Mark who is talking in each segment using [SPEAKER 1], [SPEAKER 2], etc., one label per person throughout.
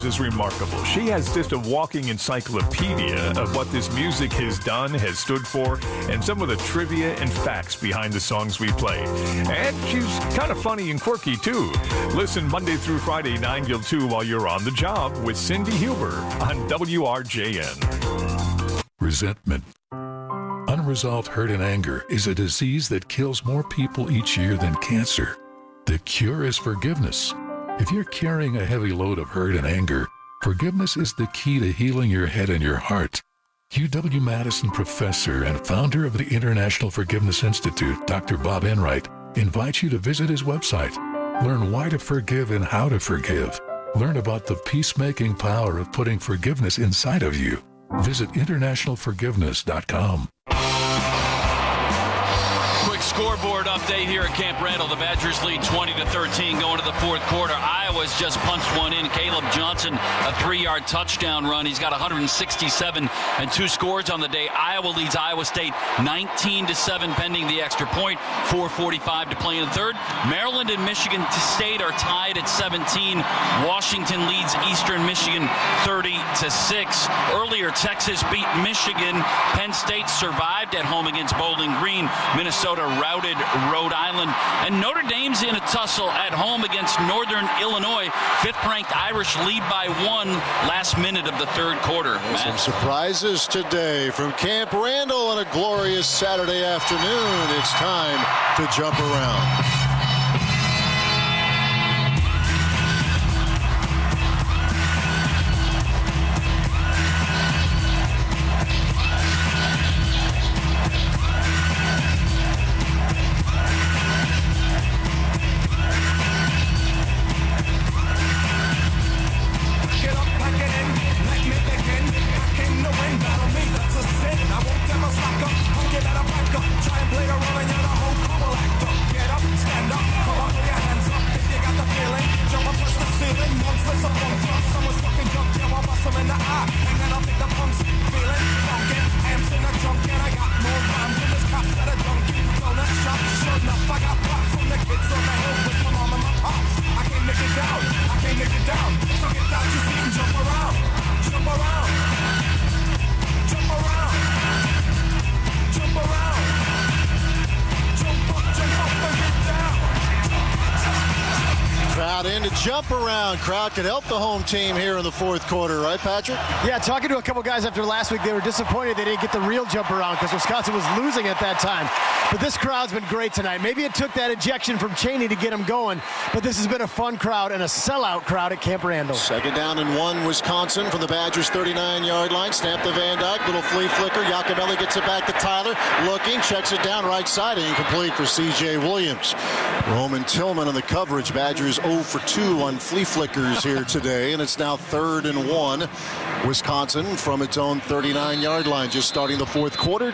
[SPEAKER 1] is remarkable. She has just a walking encyclopedia of what this music has done, has stood for, and some of the trivia and facts behind the songs we play. And she's kind of funny and quirky, too. Listen Monday through Friday, 9 till 2 while you're on the job with Cindy Huber on WRJN.
[SPEAKER 2] Resentment. Unresolved hurt and anger is a disease that kills more people each year than cancer. The cure is forgiveness. If you're carrying a heavy load of hurt and anger, forgiveness is the key to healing your head and your heart. UW-Madison professor and founder of the International Forgiveness Institute, Dr. Bob Enright, invites you to visit his website. Learn why to forgive and how to forgive. Learn about the peacemaking power of putting forgiveness inside of you. Visit internationalforgiveness.com.
[SPEAKER 3] Scoreboard update here at Camp Randall. The Badgers lead 20-13 going to the fourth quarter. Iowa's just punched one in. Caleb Johnson, a 3-yard touchdown run. He's got 167 and 2 scores on the day. Iowa leads Iowa State 19-7 pending the extra point. 4:45 to play in the third. Maryland and Michigan State are tied at 17. Washington leads Eastern Michigan 30-6. Earlier, Texas beat Michigan. Penn State survived at home against Bowling Green. Minnesota routed Rhode Island, and Notre Dame's in a tussle at home against Northern Illinois. 5th-ranked Irish lead by 1 last minute of the third quarter.
[SPEAKER 4] Some surprises today from Camp Randall on a glorious Saturday afternoon. It's time to jump around. Jump around crowd could help the home team here in the fourth quarter, right, Patrick?
[SPEAKER 5] Yeah, talking to a couple guys after last week, they were disappointed they didn't get the real jump around because Wisconsin was losing at that time. But this crowd's been great tonight. Maybe it took that injection from Chaney to get them going, but this has been a fun crowd and a sellout crowd at Camp Randall.
[SPEAKER 4] 2nd down and 1, Wisconsin from the Badgers' 39-yard line. Snap to Van Dyke, little flea flicker. Iacobelli gets it back to Tyler. Looking, checks it down right side, incomplete for C.J. Williams. Roman Tillman on the coverage. Badgers 0 for 2 on flea flickers here today, and it's now 3rd and 1. Wisconsin from its own 39-yard line, just starting the fourth quarter,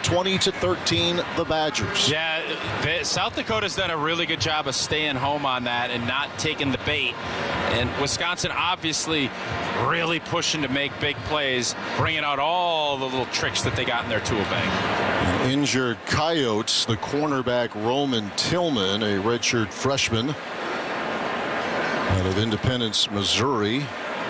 [SPEAKER 4] 20-13 the Badgers.
[SPEAKER 6] Yeah, South Dakota's done a really good job of staying home on that and not taking the bait. And Wisconsin obviously really pushing to make big plays, bringing out all the little tricks that they got in their tool bag.
[SPEAKER 4] Injured Coyotes, the cornerback Roman Tillman, a redshirt freshman out of Independence, Missouri.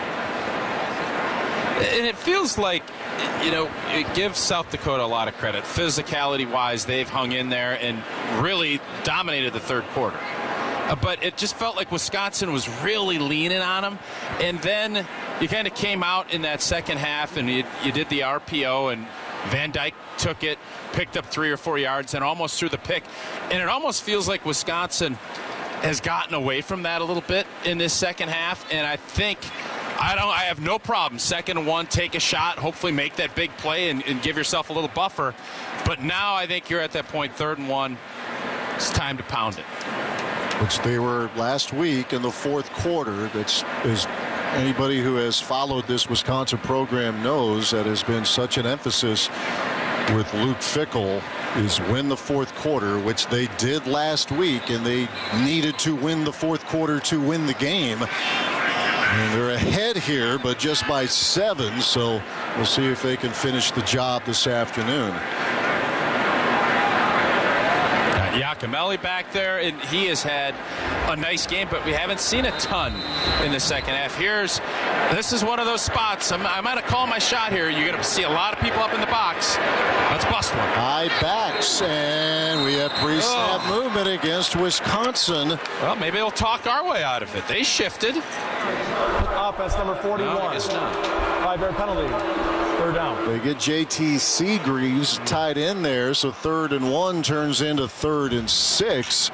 [SPEAKER 6] And it feels like, you know, it gives South Dakota a lot of credit. Physicality-wise, they've hung in there and really dominated the third quarter. But it just felt like Wisconsin was really leaning on them. And then you kind of came out in that second half and you did the RPO, and Van Dyke took it, picked up 3 or 4 yards, and almost threw the pick. And it almost feels like Wisconsin has gotten away from that a little bit in this second half. And I think I have no problem. 2nd and 1, take a shot, hopefully make that big play and give yourself a little buffer. But now I think you're at that point, 3rd and 1. It's time to pound it.
[SPEAKER 4] Which they were last week in the fourth quarter. That's, as anybody who has followed this Wisconsin program knows, that has been such an emphasis with Luke Fickell, is win the fourth quarter, which they did last week, and they needed to win the fourth quarter to win the game. And they're ahead here, but just by 7, so we'll see if they can finish the job this afternoon.
[SPEAKER 6] Giacomelli back there, and he has had a nice game, but we haven't seen a ton in the second half. This is one of those spots. I'm going to call my shot here. You're going to see a lot of people up in the box. Let's bust one.
[SPEAKER 4] High backs, and we have pre-snap movement against Wisconsin.
[SPEAKER 6] Well, maybe they'll talk our way out of it. They shifted.
[SPEAKER 7] Offense number 41.
[SPEAKER 6] No, I guess not.
[SPEAKER 7] 5-yard penalty. Third down.
[SPEAKER 4] They get JT Seagreaves tied in there, so 3rd and 1 turns into 3rd and 6.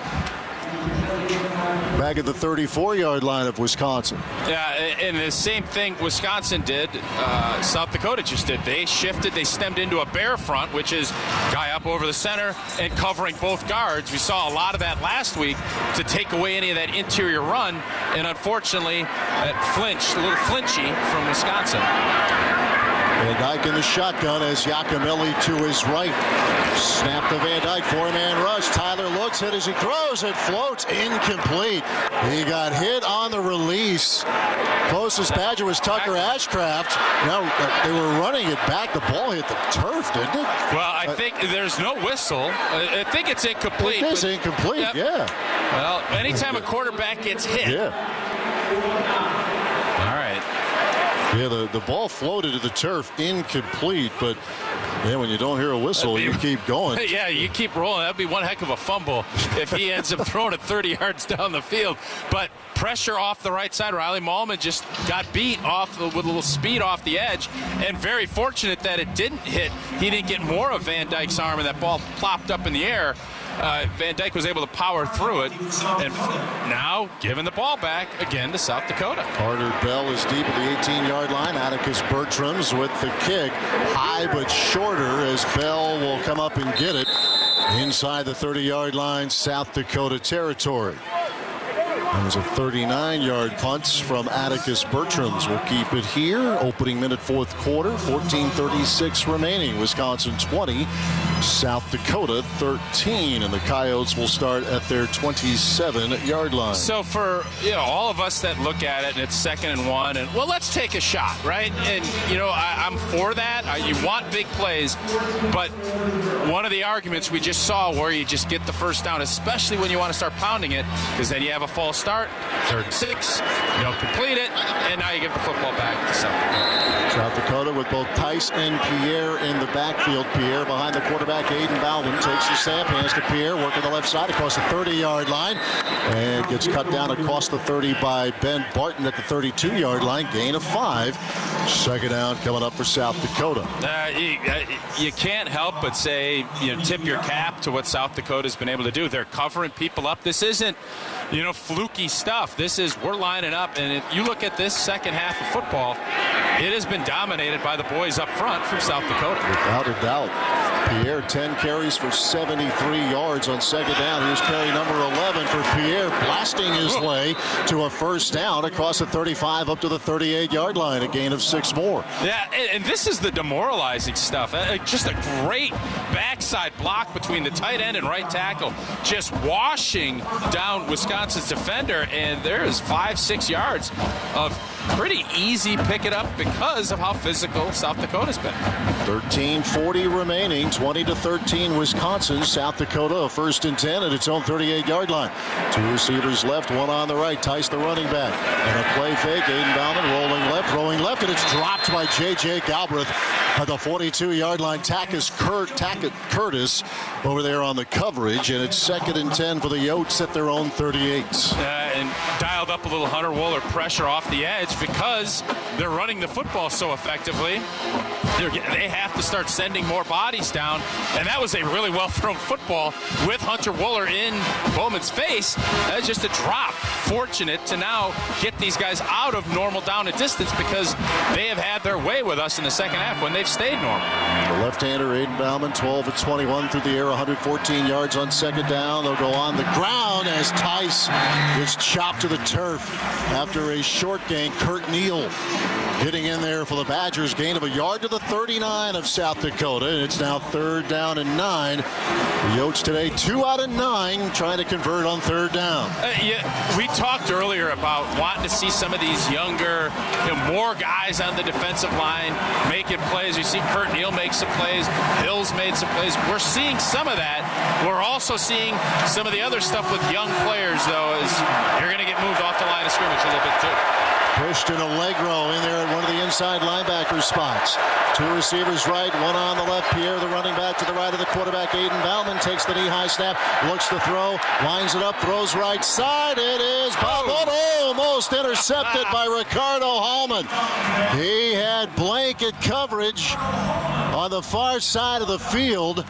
[SPEAKER 4] Back at the 34-yard line of Wisconsin.
[SPEAKER 6] Yeah, and the same thing Wisconsin did, South Dakota just did. They shifted, they stemmed into a bear front, which is guy up over the center and covering both guards. We saw a lot of that last week to take away any of that interior run, and unfortunately, that a little flinchy from Wisconsin.
[SPEAKER 4] Van Dyke in the shotgun as Giacomelli to his right. Snap to Van Dyke, 4-man rush. Tyler looks, hit as he throws. It floats, incomplete. He got hit on the release. Closest Badger was Tucker Ashcraft. Now they were running it back. The ball hit the turf, didn't it?
[SPEAKER 6] Well, I think there's no whistle. I think it's incomplete.
[SPEAKER 4] It is incomplete,
[SPEAKER 6] yep.
[SPEAKER 4] Yeah.
[SPEAKER 6] Well, anytime a quarterback gets hit.
[SPEAKER 4] Yeah.
[SPEAKER 6] All right.
[SPEAKER 4] Yeah, the ball floated to the turf, incomplete, but yeah, when you don't hear a whistle, you keep going.
[SPEAKER 6] Yeah, you keep rolling. That'd be one heck of a fumble if he ends up throwing it 30 yards down the field. But pressure off the right side. Riley Mahlman just got beat off with a little speed off the edge, and very fortunate that it didn't hit. He didn't get more of Van Dyke's arm, and that ball plopped up in the air. Van Dyke was able to power through it, and now giving the ball back again to South Dakota.
[SPEAKER 4] Carter Bell is deep at the 18-yard line. Atticus Bertrams with the kick. High but shorter as Bell will come up and get it inside the 30-yard line, South Dakota territory. That was a 39-yard punt from Atticus Bertrams. We'll keep it here. Opening minute, 4th quarter. 14:36 remaining. Wisconsin 20, South Dakota 13, and the Coyotes will start at their 27-yard line.
[SPEAKER 6] So for all of us that look at it, and it's 2nd and 1, and well, let's take a shot, right? And I'm for that. You want big plays, but one of the arguments we just saw where you just get the first down, especially when you want to start pounding it, because then you have a false start, 3rd and 6, you don't complete it, and now you give the football back to South Dakota.
[SPEAKER 4] South Dakota with both Tice and Pierre in the backfield. Pierre behind the quarterback, Aiden Bowman takes the snap, hands to Pierre, working the left side across the 30-yard line, and gets cut down across the 30 by Ben Barton at the 32-yard line. Gain of 5. 2nd down coming up for South Dakota.
[SPEAKER 6] You can't help but say, tip your cap to what South Dakota's been able to do. They're covering people up. This isn't, fluky stuff. This is, we're lining up, and if you look at this second half of football, it has been dominated by the boys up front from South Dakota.
[SPEAKER 4] Without a doubt. Pierre, 10 carries for 73 yards on 2nd down. Here's carry number 11 for Pierre, blasting his way to a 1st down across the 35 up to the 38-yard line, a gain of 6 more.
[SPEAKER 6] Yeah, and this is the demoralizing stuff. Just a great backside block between the tight end and right tackle, just washing down Wisconsin's defender, and there is 5-6 yards of pretty easy pick it up because of how physical South Dakota's been.
[SPEAKER 4] 13:40 remaining, 20-13 Wisconsin. South Dakota a 1st and 10 at its own 38-yard line. 2 receivers left, 1 on the right. Tice the running back. And a play fake. Aiden Bowman rolling left, throwing left, and it's dropped by J.J. Galbraith at the 42-yard line. Tackett Curtis over there on the coverage, and it's 2nd and 10 for the Yotes at their own 38.
[SPEAKER 6] And dialed up a little Hunter Wohler pressure off the edge because they're running the football so effectively. They have to start sending more bodies down, and that was a really well-thrown football with Hunter Wohler in Bowman's face. That's just a drop. Fortunate to now get these guys out of normal down and distance because they have had their way with us in the second half when they've stayed normal.
[SPEAKER 4] The left-hander, Aiden Bowman, 12 of 21 through the air, 114 yards on 2nd down. They'll go on the ground as Tice is chopped to the turf after a short gain. Kurt Neal getting in there for the Badgers. Gain of a yard to the 39 of South Dakota, and it's now 3rd down and 9. The Yotes today 2 out of 9 trying to convert on 3rd down.
[SPEAKER 6] We talked earlier about wanting to see some of these younger, more guys on the defensive line making plays. You see Kurt Neal make some plays. Hills made some plays. We're seeing some of that. We're also seeing some of the other stuff with young players, though, is you're going to get moved off the line of scrimmage a little bit, too.
[SPEAKER 4] Christian Allegro in there at one of the inside linebacker spots. 2 receivers right, 1 on the left. Pierre, the running back, to the right of the quarterback. Aiden Bauman takes the knee-high snap, looks to throw, lines it up, throws right side. It is almost intercepted by Ricardo Hallman. He had blanket coverage on the far side of the field.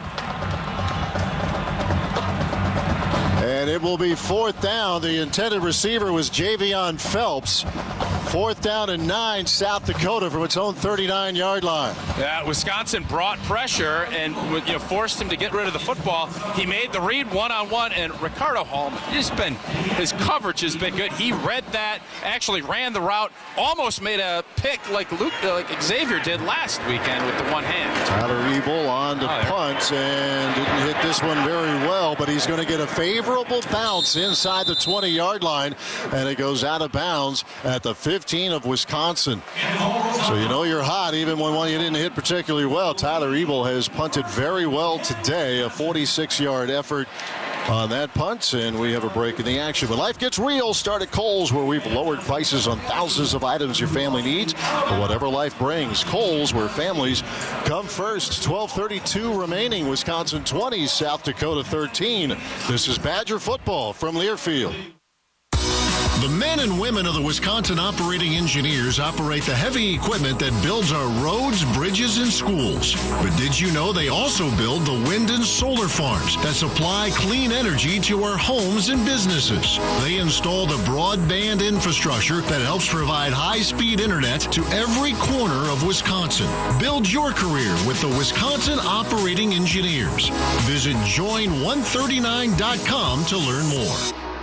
[SPEAKER 4] And it will be 4th down. The intended receiver was Javion Phelps. 4th down and 9, South Dakota from its own 39-yard line.
[SPEAKER 6] Yeah, Wisconsin brought pressure and forced him to get rid of the football. He made the read one-on-one, and Ricardo Hallman, his coverage has been good. He read that, actually ran the route, almost made a pick like Xavier did last weekend with the one hand.
[SPEAKER 4] Tyler Ebel on to punt and didn't hit this one very well, but he's going to get a favorable bounce inside the 20-yard line, and it goes out of bounds at the 15 of Wisconsin. So you know you're hot even when one you didn't hit particularly well. Tyler Ebel has punted very well today, a 46-yard effort on that punt, and we have a break in the action. When life gets real, start at Kohl's, where we've lowered prices on thousands of items your family needs for whatever life brings. Kohl's, where families come first. 12:32 remaining. Wisconsin 20, South Dakota 13. This is Badger football from Learfield.
[SPEAKER 8] The men and women of the Wisconsin Operating Engineers operate the heavy equipment that builds our roads, bridges, and schools. But did you know they also build the wind and solar farms that supply clean energy to our homes and businesses? They install the broadband infrastructure that helps provide high-speed internet to every corner of Wisconsin. Build your career with the Wisconsin Operating Engineers. Visit join139.com to learn more.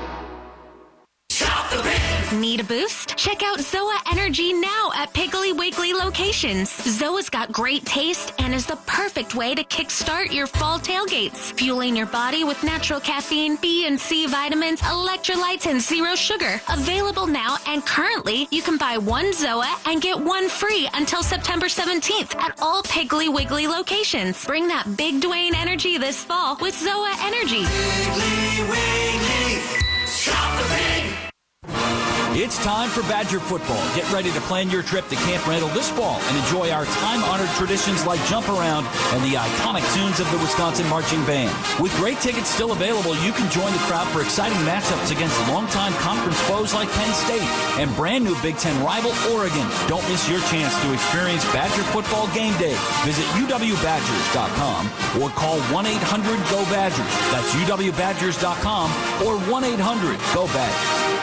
[SPEAKER 9] Need a boost? Check out ZOA Energy now at Piggly Wiggly locations. ZOA's got great taste and is the perfect way to kickstart your fall tailgates. Fueling your body with natural caffeine, B and C vitamins, electrolytes, and zero sugar. Available now, and currently you can buy 1 ZOA and get 1 free until September 17th at all Piggly Wiggly locations. Bring that big Dwayne energy this fall with ZOA Energy.
[SPEAKER 10] Piggly Wiggly, shop the pig.
[SPEAKER 3] It's time for Badger football. Get ready to plan your trip to Camp Randall this fall and enjoy our time-honored traditions like Jump Around and the iconic tunes of the Wisconsin Marching Band. With great tickets still available, you can join the crowd for exciting matchups against longtime conference foes like Penn State and brand new Big Ten rival Oregon. Don't miss your chance to experience Badger football game day. Visit uwbadgers.com or call 1-800-GO-BADGERS. That's uwbadgers.com or 1-800-GO-BADGERS.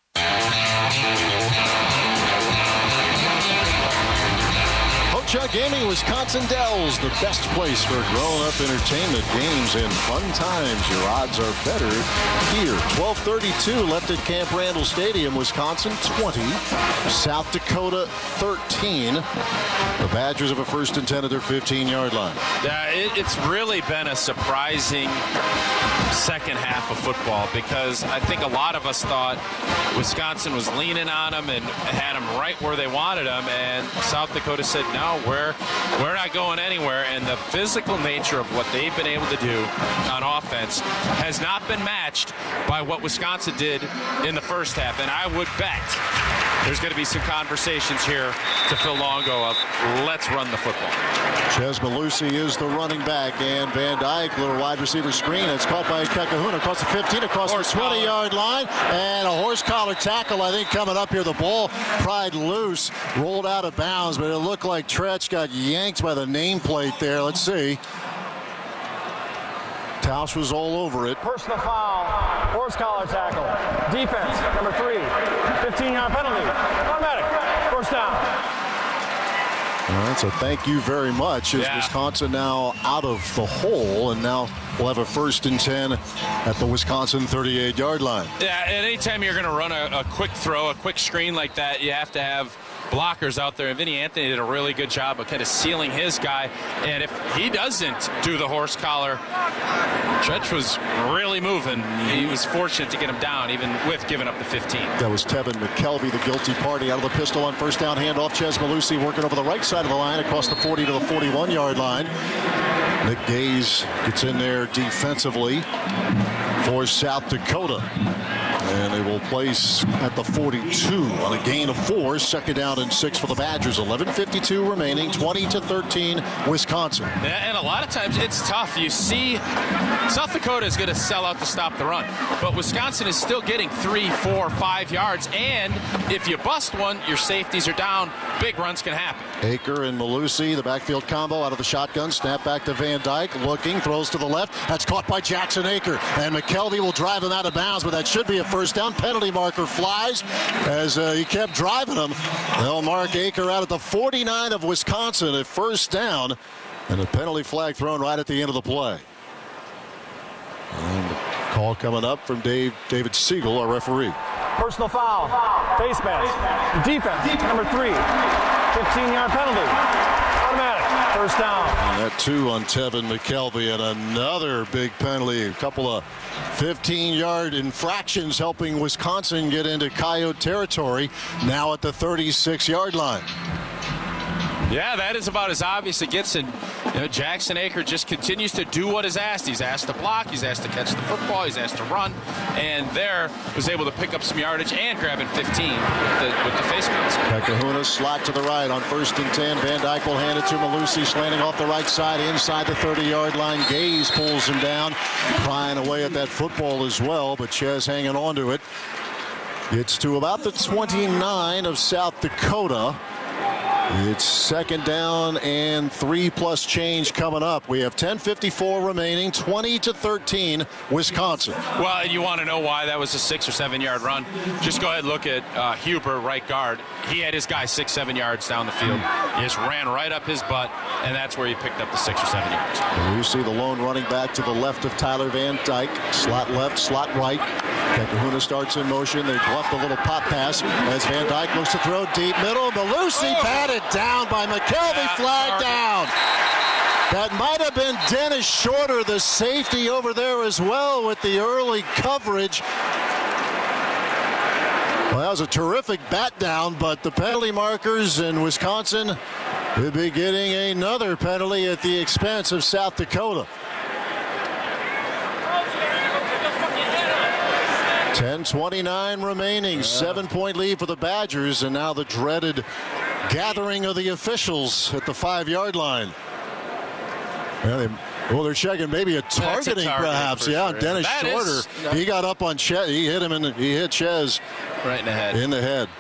[SPEAKER 4] Chuck Gaming, Wisconsin Dells, the best place for grown-up entertainment, games, and fun times. Your odds are better here. 12:32 left at Camp Randall Stadium. Wisconsin 20, South Dakota 13. The Badgers have a 1st and 10 at their 15-yard line.
[SPEAKER 6] It's really been a surprising second half of football, because I think a lot of us thought Wisconsin was leaning on them and had them right where they wanted them, and South Dakota said, no, we're not going anywhere. And the physical nature of what they've been able to do on offense has not been matched by what Wisconsin did in the first half. And I would bet there's going to be some conversations here to Phil Longo of let's run the football.
[SPEAKER 4] Ches Malusi is the running back, and Van Dyke, little wide receiver screen. It's caught by Kekahuna across the 15, across the 20-yard line, and a horse collar tackle, I think, coming up here. The ball pried loose, rolled out of bounds, but it looked like Tretch got yanked by the nameplate there. Let's see. Tausch was all over it.
[SPEAKER 7] Personal foul, horse collar tackle, defense, number 3, 15-yard penalty, automatic, first down.
[SPEAKER 4] All right, so thank you very much. Is Wisconsin now out of the hole, and now we'll have a 1st and 10 at the Wisconsin 38-yard line.
[SPEAKER 6] Yeah, and anytime you're going to run a quick throw, a quick screen like that, you have to have blockers out there. And Vinny Anthony did a really good job of kind of sealing his guy. And if he doesn't do the horse collar, Judge was really moving. He was fortunate to get him down, even with giving up the 15.
[SPEAKER 4] That was Tevin McKelvey, the guilty party, out of the pistol on first down handoff. Chez Mellusi working over the right side of the line across the 40 to the 41-yard line. Nick Gaze gets in there defensively for South Dakota. And they will place at the 42 on a gain of 4. Second down and 6 for the Badgers. 11:52 remaining. 20-13 Wisconsin.
[SPEAKER 6] And a lot of times it's tough. You see South Dakota is going to sell out to stop the run. But Wisconsin is still getting 3, 4, 5 yards. And if you bust one, your safeties are down. Big runs can happen.
[SPEAKER 4] Aker and Mellusi, the backfield combo out of the shotgun. Snap back to Van Dyke. Looking, throws to the left. That's caught by Jackson Aker. And McKelvey will drive him out of bounds, but that should be a first down. Penalty marker flies as he kept driving him. They'll mark Aker out at the 49 of Wisconsin at first down. And a penalty flag thrown right at the end of the play. And the call coming up from David Siegel, our referee.
[SPEAKER 7] Personal foul. Face mask. Defense. Number 3. 15-yard penalty. Automatic. First down.
[SPEAKER 4] And that 2 on Tevin McKelvey, and another big penalty. A couple of 15-yard infractions helping Wisconsin get into Coyote territory, now at the 36-yard line.
[SPEAKER 6] Yeah, that is about as obvious it gets. And Jackson Aker just continues to do what is asked. He's asked to block. He's asked to catch the football. He's asked to run. And there was able to pick up some yardage and grabbing 15 with the face mask.
[SPEAKER 4] Kahuna slot to the right on 1st and 10. Van Dyke will hand it to Mellusi, slanting off the right side inside the 30-yard line. Gaze pulls him down, prying away at that football as well, but Chez hanging on to it. Gets to about the 29 of South Dakota. It's second down and 3+ change coming up. We have 10:54 remaining, 20-13 Wisconsin.
[SPEAKER 6] Well, you want to know why that was a 6 or 7 yard run? Just go ahead and look at Huber, right guard. He had his guy 6, 7 yards down the field. He just ran right up his butt, and that's where he picked up the 6 or 7 yards.
[SPEAKER 4] And you see the lone running back to the left of Tyler Van Dyke. Slot left, slot right. Kahuna starts in motion. They bluff the little pop pass as Van Dyke looks to throw deep middle. Mellusi patted down by McKelvey, flag down. That might have been Dennis Shorter, the safety over there as well, with the early coverage. Well, that was a terrific bat down, but the penalty markers in Wisconsin will be getting another penalty at the expense of South Dakota. 10:29 remaining, 7-point lead for the Badgers, and now the dreaded gathering of the officials at the 5-yard line. Well, they're checking maybe a targeting, perhaps. Yeah, sure. Dennis Shorter. He got up on Chez. He hit him he hit Chez
[SPEAKER 6] right in the head.
[SPEAKER 4] In the head.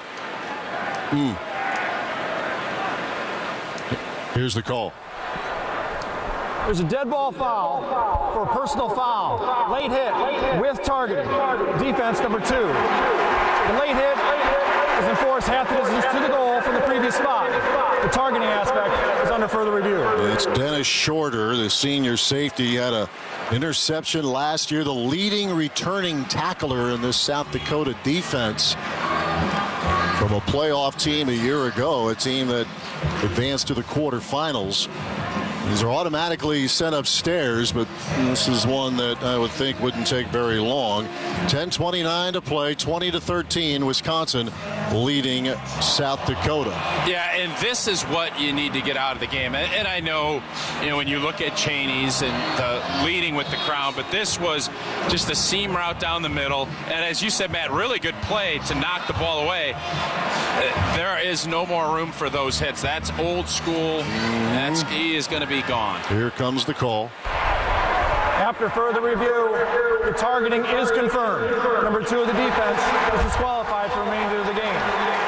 [SPEAKER 4] Here's the call.
[SPEAKER 7] There's a dead ball foul for a personal foul. Late hit with targeting. Defense number 2. The late hit is enforced half the distance to the goal from the previous spot. The targeting aspect is under further review.
[SPEAKER 4] It's Dennis Shorter, the senior safety. He had an interception last year, the leading returning tackler in this South Dakota defense from a playoff team a year ago, a team that advanced to the quarterfinals. These are automatically sent upstairs, but this is one that I would think wouldn't take very long. 10:29 to play, 20-13, Wisconsin leading South Dakota.
[SPEAKER 6] Yeah, and this is what you need to get out of the game. And I know, when you look at Chaney's and the leading with the crown, but this was just a seam route down the middle. And as you said, Matt, really good play to knock the ball away. There is no more room for those hits. That's old school. He is going to be gone.
[SPEAKER 4] Here comes the call.
[SPEAKER 7] After further review, the targeting is confirmed. Number 2 of the defense is disqualified for the remainder of the game.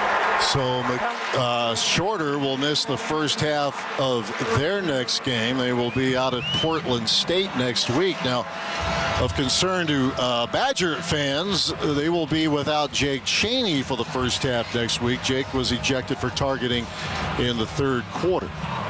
[SPEAKER 4] So Shorter will miss the first half of their next game. They will be out at Portland State next week. Now, of concern to Badger fans, they will be without Jake Chaney for the first half next week. Jake was ejected for targeting in the third quarter.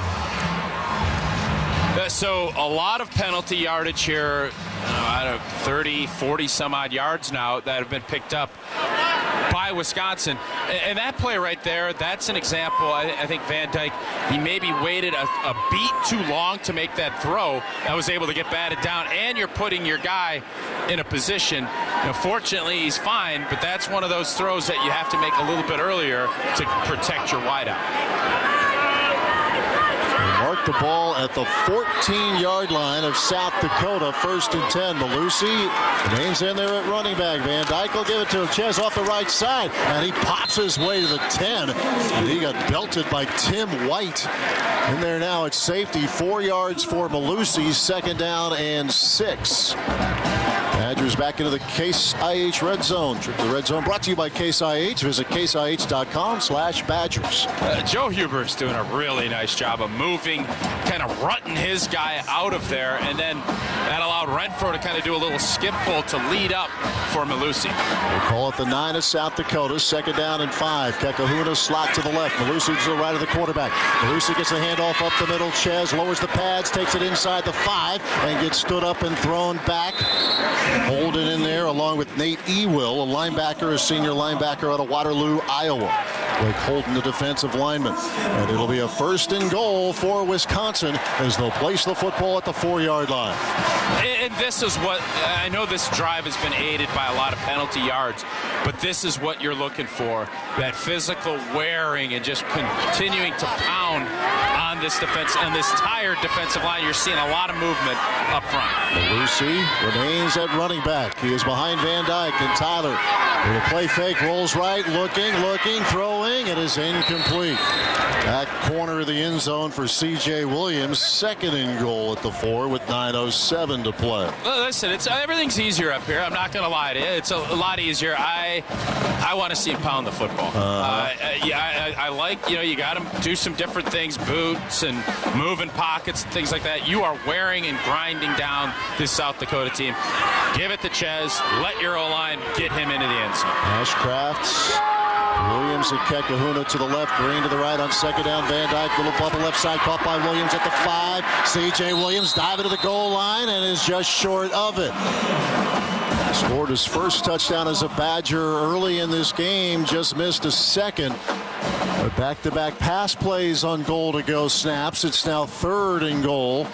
[SPEAKER 6] So a lot of penalty yardage here, out of 30, 40 some odd yards now that have been picked up. by Wisconsin. And that play right there, that's an example. I think Van Dyke, he maybe waited a beat too long to make that throw. That was able to get batted down, and you're putting your guy in a position. Fortunately, he's fine, but that's one of those throws that you have to make a little bit earlier to protect your wideout.
[SPEAKER 4] Mark the ball at the 14-yard line of South Dakota. 1st and 10. Malusi remains in there at running back. Van Dyke will give it to him. Ches off the right side, and he pops his way to the 10. And he got belted by Tim White. In there now at safety. 4 yards for Malusi. 2nd down and 6. Badgers back into the Case IH Red Zone. Trip to the Red Zone brought to you by Case IH. Visit caseih.com/Badgers.
[SPEAKER 6] Joe Huber's doing a really nice job of moving, kind of rutting his guy out of there, and then that allowed Renfro to kind of do a little skip pull to lead up for Malusi.
[SPEAKER 4] They call it the 9 of South Dakota. 2nd down and 5. Kekahuna slot to the left. Malusi to the right of the quarterback. Malusi gets the handoff up the middle. Ches lowers the pads, takes it inside the 5, and gets stood up and thrown back. Holden in there along with Nate Ewell, a linebacker, a senior linebacker out of Waterloo, Iowa. Blake Holden, the defensive lineman. And it'll be a 1st and goal for Wisconsin as they'll place the football at the 4-yard line.
[SPEAKER 6] And this is what, I know this drive has been aided by a lot of penalty yards, but this is what you're looking for. That physical wearing and just continuing to pound on this defense, on this tired defensive line. You're seeing a lot of movement up front.
[SPEAKER 4] Malusi remains at running back. He is behind Van Dyke, and Tyler with a play fake, rolls right, looking, throwing. It is incomplete. Back corner of the end zone for C.J. Williams. 2nd and goal at the 4 with 9:07 to play.
[SPEAKER 6] Well, listen, everything's easier up here. I'm not going to lie to you. It's a lot easier. I want to see him pound the football. I like, you got to do some different things, boots and moving pockets and things like that. You are wearing and grinding down this South Dakota team. Give it to Ches. Let your O-line get him into the end zone.
[SPEAKER 4] Ashcraft, Williams and Kekahuna to the left, Green to the right on 2nd down. Van Dyke, little bubble left side, caught by Williams at the 5. C.J. Williams diving to the goal line and is just short of it. Scored his first touchdown as a Badger early in this game, just missed a second. But back-to-back pass plays on goal-to-go snaps. It's now 3rd and goal.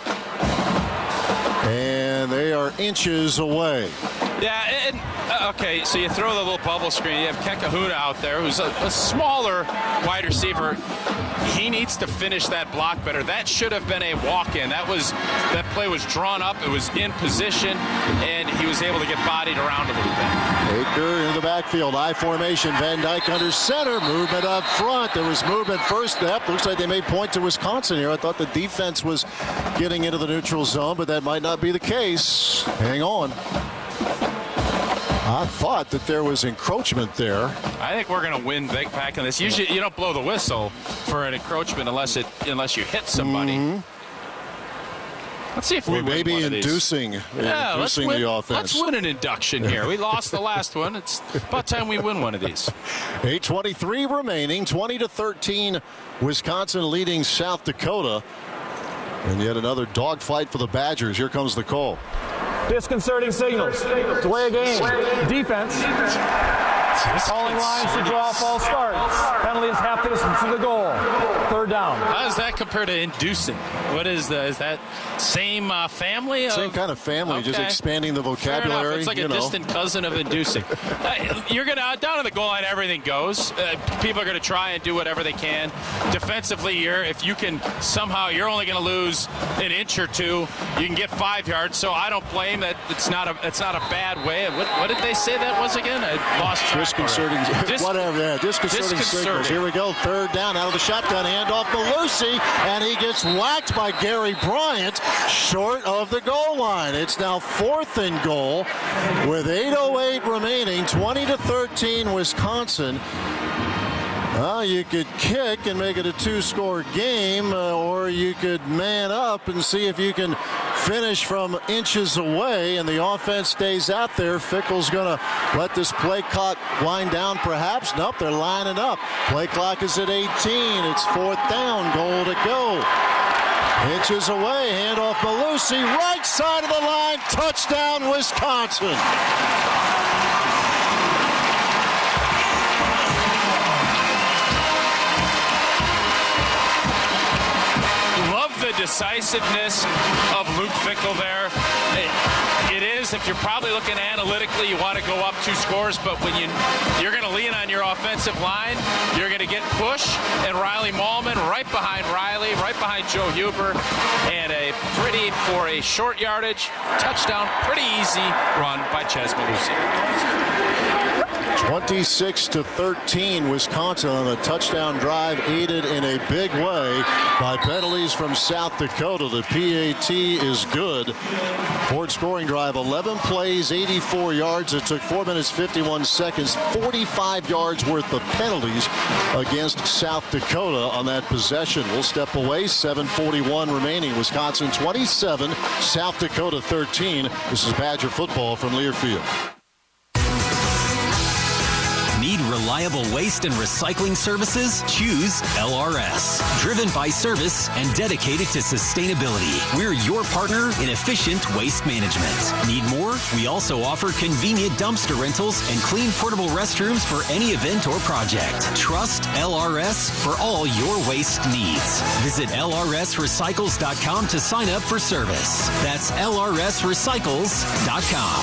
[SPEAKER 4] And they are inches away.
[SPEAKER 6] Yeah, and okay, so you throw the little bubble screen. You have Kekahuna out there, who's a smaller wide receiver. He needs to finish that block better. That should have been a walk-in. That play was drawn up. It was in position, and he was able to get bodied around a little bit.
[SPEAKER 4] Baker in the backfield, I formation. Van Dyke under center. Movement up front. There was movement first step. Looks like they made point to Wisconsin here. I thought the defense was getting into the neutral zone, but that might not be the case. Hang on. I thought that there was encroachment there.
[SPEAKER 6] I think we're going to win big pack on this. Usually you don't blow the whistle for an encroachment unless you hit somebody.
[SPEAKER 4] Mm-hmm.
[SPEAKER 6] Let's see if we win
[SPEAKER 4] maybe
[SPEAKER 6] one of
[SPEAKER 4] inducing the offense.
[SPEAKER 6] Let's win an induction here. We lost the last one. It's about time we win one of these.
[SPEAKER 4] 8:23 remaining, 20-13, Wisconsin leading South Dakota. And yet another dogfight for the Badgers. Here comes the call.
[SPEAKER 7] Disconcerting signals. Delay a game. Defense. Calling lines to draw false starts. Penalty is half distance to the goal. 3rd down.
[SPEAKER 6] How does that compare to inducing? What is that same family?
[SPEAKER 4] Same kind of family, just expanding the vocabulary.
[SPEAKER 6] It's like a distant cousin of inducing. You're going to, down to the goal line, everything goes. People are going to try and do whatever they can. Defensively, if you can somehow, you're only going to lose an inch or two. You can get 5 yards, so I don't blame that. It's not a bad way. What did they say that was again? I lost track.
[SPEAKER 4] Disconcerting signals. Here we go, 3rd down out of the shotgun, handoff Malusi, and he gets whacked by Gary Bryant short of the goal line. It's now 4th and goal with 8:08 remaining, 20-13 Wisconsin. Well, you could kick and make it a 2-score game, or you could man up and see if you can finish from inches away, and the offense stays out there. Fickell's going to let this play clock wind down, perhaps. Nope, they're lining up. Play clock is at 18. It's 4th down, goal to go. Inches away, handoff Malusi, right side of the line, touchdown Wisconsin.
[SPEAKER 6] decisiveness of Luke Fickell there. It is, if you're probably looking analytically, you want to go up 2 scores, but when you're going to lean on your offensive line, you're going to get push, and Riley Mahlman right behind Riley, right behind Joe Huber, and for a short yardage touchdown, pretty easy run by Chez Mellusi.
[SPEAKER 4] 26-13, Wisconsin on a touchdown drive, aided in a big way by penalties from South Dakota. The PAT is good. Ford scoring drive, 11 plays, 84 yards. It took 4 minutes, 51 seconds, 45 yards worth of penalties against South Dakota on that possession. We'll step away, 7:41 remaining. Wisconsin 27, South Dakota 13. This is Badger football from Learfield.
[SPEAKER 11] Need reliable waste and recycling services? Choose LRS. Driven by service and dedicated to sustainability. We're your partner in efficient waste management. Need more? We also offer convenient dumpster rentals and clean portable restrooms for any event or project. Trust LRS for all your waste needs. Visit lrsrecycles.com to sign up for service. That's lrsrecycles.com.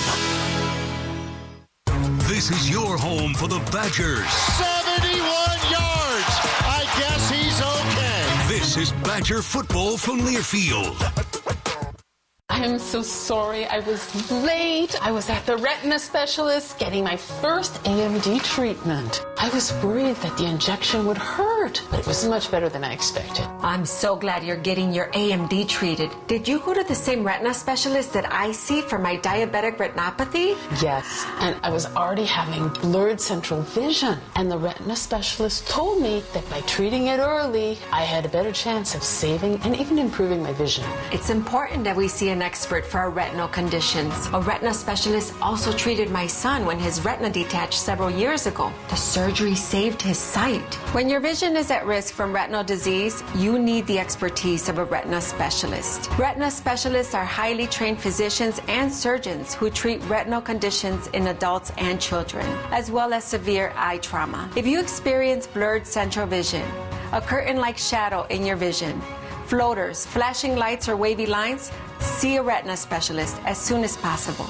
[SPEAKER 10] This is your home for the Badgers.
[SPEAKER 8] 71 yards. I guess he's okay.
[SPEAKER 10] This is Badger football from Learfield.
[SPEAKER 12] I'm so sorry I was late. I was at the retina specialist getting my first AMD treatment. I was worried that the injection would hurt, but it was much better than I expected.
[SPEAKER 13] I'm so glad you're getting your AMD treated. Did you go to the same retina specialist that I see for my diabetic retinopathy?
[SPEAKER 12] Yes, and I was already having blurred central vision, and the retina specialist told me that by treating it early, I had a better chance of saving and even improving my vision.
[SPEAKER 13] It's important that we see an expert for our retinal conditions. A retina specialist also treated my son when his retina detached several years ago. The surgery saved his sight. When your vision is at risk from retinal disease, you need the expertise of a retina specialist. Retina specialists are highly trained physicians and surgeons who treat retinal conditions in adults and children, as well as severe eye trauma. If you experience blurred central vision, a curtain-like shadow in your vision, floaters, flashing lights, or wavy lines, see a retina specialist as soon as possible.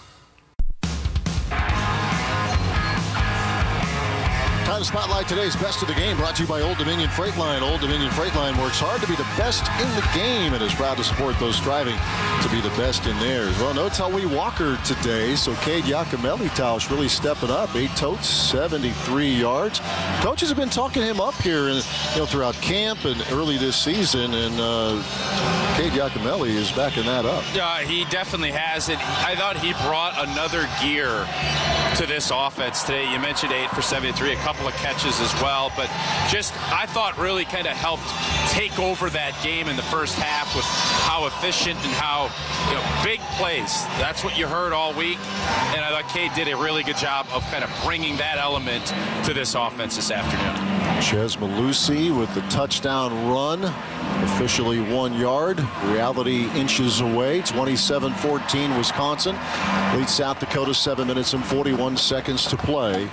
[SPEAKER 4] Time to spotlight today's best of the game, brought to you by Old Dominion Freight Line. Old Dominion Freight Line works hard to be the best in the game and is proud to support those striving to be the best in theirs. Well, no Tawee Walker today, so Cade Yakimelli Tausch really stepping up. 8 totes, 73 yards. Coaches have been talking him up here throughout camp and early this season, and Cade Yakimelli is backing that up.
[SPEAKER 6] Yeah, he definitely has it. I thought he brought another gear to this offense today. You mentioned 8 for 73, a couple of catches as well, but just I thought really kind of helped take over that game in the first half with how efficient and how big plays. That's what you heard all week, and I thought Cade did a really good job of kind of bringing that element to this offense this afternoon.
[SPEAKER 4] Chez Mellusi with the touchdown run, officially 1 yard. Reality inches away. 27-14 Wisconsin leads South Dakota. 7 minutes and 41 seconds to play.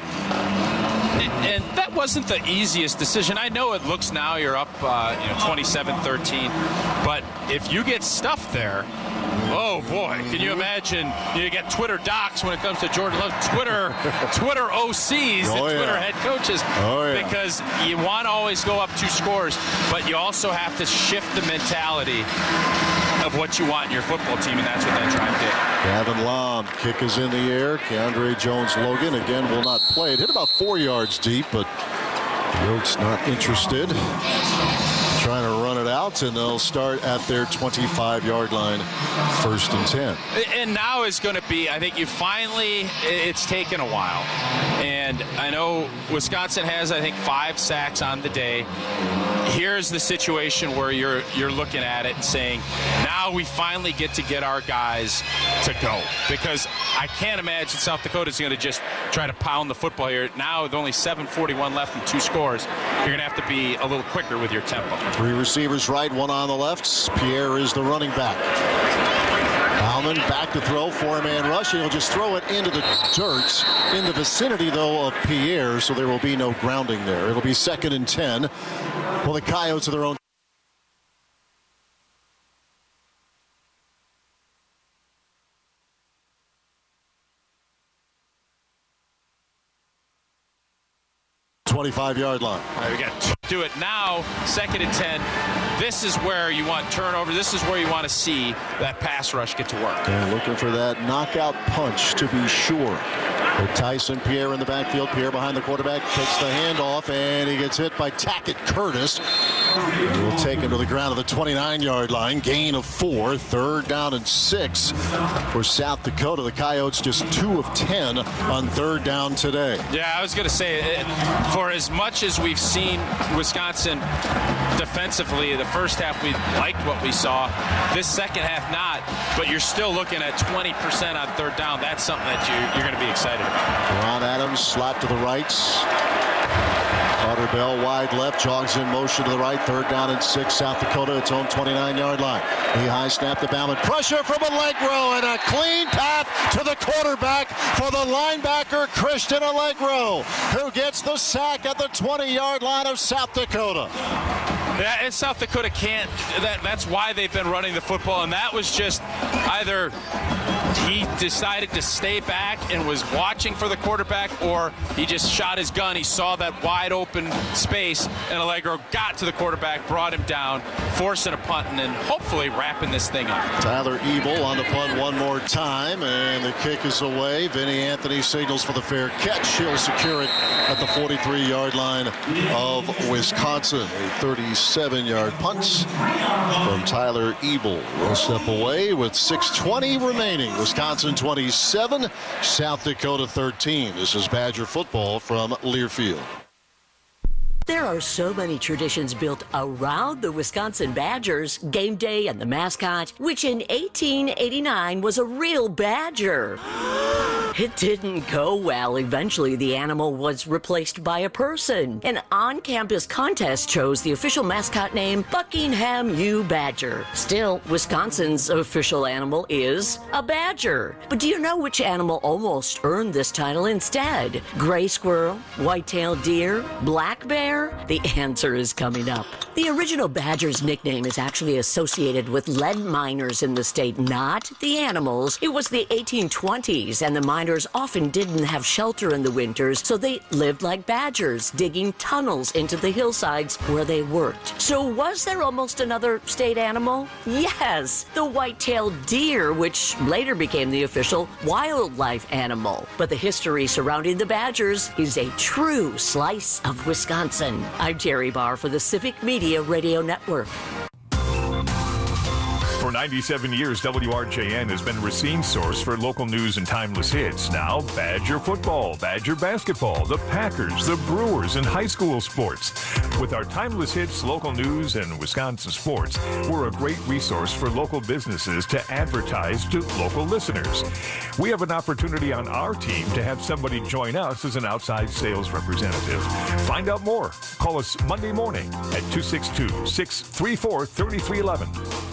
[SPEAKER 6] And that wasn't the easiest decision. I know it looks now you're up 27-13, but if you get stuffed there, oh boy, can you imagine? You get Twitter docs when it comes to Jordan Love, Twitter OCs, Twitter head coaches, because you want to always go up 2 scores, but you also have to shift the mentality of what you want in your football team, and that's what that drive did.
[SPEAKER 4] Gavin Lomb, kick is in the air. Keandre Jones-Logan again will not play. It hit about 4 yards deep, but Yotes not interested. Trying to run it out, and they'll start at their 25-yard line, 1st and 10.
[SPEAKER 6] And now is going to be, I think it's taken a while. And I know Wisconsin has, I think, 5 sacks on the day. Here's the situation where you're looking at it and saying, now we finally get to get our guys to go. Because I can't imagine South Dakota's going to just try to pound the football here. Now with only 7:41 left and 2 scores, you're going to have to be a little quicker with your tempo.
[SPEAKER 4] 3 receivers right, 1 on the left. Pierre is the running back. Bauman back to throw, 4-man rush, and he'll just throw it into the dirt in the vicinity, though, of Pierre, so there will be no grounding there. It'll be 2nd and 10. Well, the Coyotes are their own 25-yard line.
[SPEAKER 6] We got to do it now. 2nd and 10. This is where you want turnover. This is where you want to see that pass rush get to work.
[SPEAKER 4] And looking for that knockout punch to be sure. With Tyson Pierre in the backfield. Pierre behind the quarterback, takes the handoff, and he gets hit by Tackett Curtis. We'll take him to the ground at the 29-yard line. Gain of 4. 3rd down and 6 for South Dakota. The Coyotes just 2 of 10 on 3rd down today.
[SPEAKER 6] Yeah, I was going to say, for as much as we've seen Wisconsin defensively, the first half we liked what we saw. This second half not, but you're still looking at 20% on 3rd down. That's something that you're going to be excited about.
[SPEAKER 4] Ron Adams, slot to the right. Carter Bell wide left, jogs in motion to the right. 3rd down and 6, South Dakota, its own 29-yard line. Lehigh snap to Bauman. Pressure from Allegro and a clean path to the quarterback for the linebacker, Christian Allegro, who gets the sack at the 20-yard line of South Dakota.
[SPEAKER 6] Yeah, and South Dakota can't. That's why they've been running the football, and that was just either he decided to stay back and was watching for the quarterback, or he just shot his gun. He saw that wide open space, and Allegro got to the quarterback, brought him down, forcing a punt, and then hopefully wrapping this thing up.
[SPEAKER 4] Tyler Ebel on the punt one more time, and the kick is away. Vinny Anthony signals for the fair catch. He'll secure it at the 43-yard line of Wisconsin. A 37-yard punt from Tyler Ebel. Will step away with 6:20 remaining. Wisconsin 27, South Dakota 13. This is Badger football from Learfield.
[SPEAKER 14] There are so many traditions built around the Wisconsin Badgers, game day and the mascot, which in 1889 was a real badger. It didn't go well. Eventually, the animal was replaced by a person. An on-campus contest chose the official mascot name Buckingham U. Badger. Still, Wisconsin's official animal is a badger. But do you know which animal almost earned this title instead? Gray squirrel, white-tailed deer, black bear? The answer is coming up. The original badger's nickname is actually associated with lead miners in the state, not the animals. It was the 1820s, and the miners often didn't have shelter in the winters, so they lived like badgers, digging tunnels into the hillsides where they worked. So was there almost another state animal? Yes, the white-tailed deer, which later became the official wildlife animal. But the history surrounding the Badgers is a true slice of Wisconsin. I'm Terry Barr for the Civic Media Radio Network.
[SPEAKER 1] For 97 years, WRJN has been Racine's source for local news and timeless hits. Now, Badger football, Badger basketball, the Packers, the Brewers, and high school sports. With our timeless hits, local news, and Wisconsin sports, we're a great resource for local businesses to advertise to local listeners. We have an opportunity on our team to have somebody join us as an outside sales representative. Find out more. Call us Monday morning at 262-634-3311.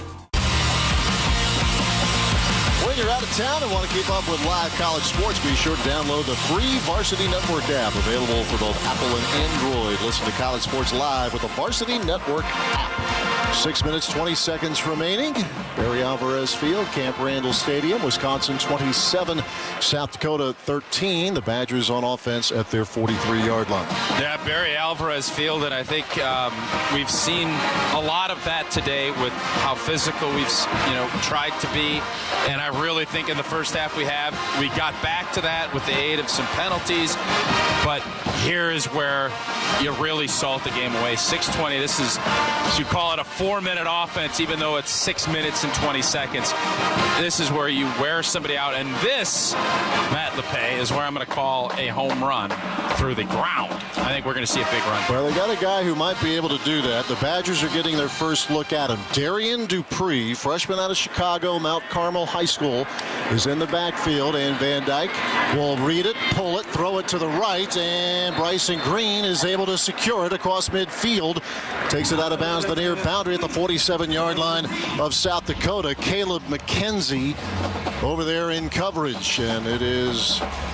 [SPEAKER 4] When you're out of town and want to keep up with live college sports, be sure to download the free Varsity Network app, available for both Apple and Android. Listen to college sports live with the Varsity Network app. 6 minutes, 20 seconds remaining. Barry Alvarez Field, Camp Randall Stadium, Wisconsin 27, South Dakota 13. The Badgers on offense at their 43-yard line.
[SPEAKER 6] Yeah, Barry Alvarez Field, and I think we've seen a lot of that today with how physical we've tried to be. And I really think in the first half we got back to that with the aid of some penalties. But here is where you really salt the game away. 6:20. This is, you call it a 4-minute offense, even though it's 6 minutes and 20 seconds. This is where you wear somebody out. And this, Matt Lepay, is where I'm going to call a home run through the ground. I think we're going to see a big run.
[SPEAKER 4] Well, they got a guy who might be able to do that. The Badgers are getting their first look at him. Darian Dupree, freshman out of Chicago, Mount Carmel High School, is in the backfield, and Van Dyke will read it, pull it, throw it to the right, and Bryson Green is able to secure it across midfield. Takes it out of bounds the near boundary at the 47-yard line of South Dakota. Caleb McKenzie over there in coverage, and it is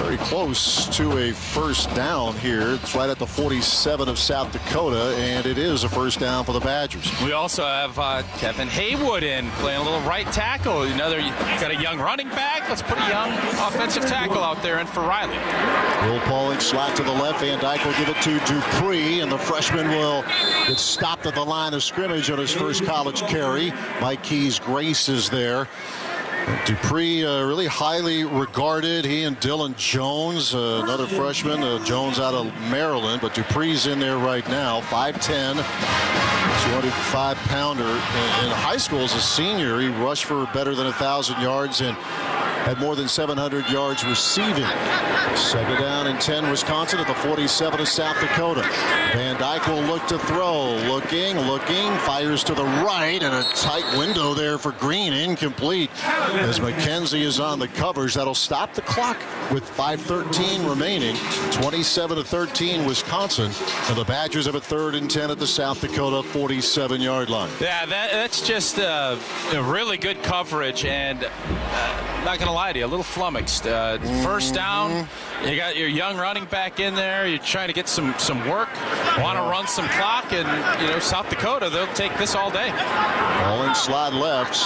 [SPEAKER 4] very close to a first down here. It's right at the 47 of South Dakota, and it is a first down for the Badgers.
[SPEAKER 6] We also have Kevin Haywood in, playing a little right tackle. Got a young running back. Let's put a young offensive tackle out there in for Riley.
[SPEAKER 4] Will Pauling slot to the left. Van Dyke will give it to Dupree, and the freshman will get stopped at the line of scrimmage on his first college carry. Mike Keys-Grace is there. Dupree, really highly regarded. He and Dylan Jones, another freshman. Jones out of Maryland, but Dupree's in there right now. 5'10", 205-pounder. In high school as a senior, he rushed for better than 1,000 yards and had more than 700 yards receiving. Second down and 10, Wisconsin at the 47 of South Dakota. Van Dyke will look to throw. Looking, fires to the right, and a tight window there for Green. Incomplete as McKenzie is on the covers. That'll stop the clock with 5:13 remaining. 27-13 Wisconsin, and the Badgers have a 3rd and 10 at the South Dakota 47-yard line.
[SPEAKER 6] Yeah, that's just a really good coverage, and not going to lie to you, a little flummoxed. First down, you got your young running back in there. You're trying to get some work, want to run some clock, and South Dakota, they'll take this all day.
[SPEAKER 4] Ball in slot left.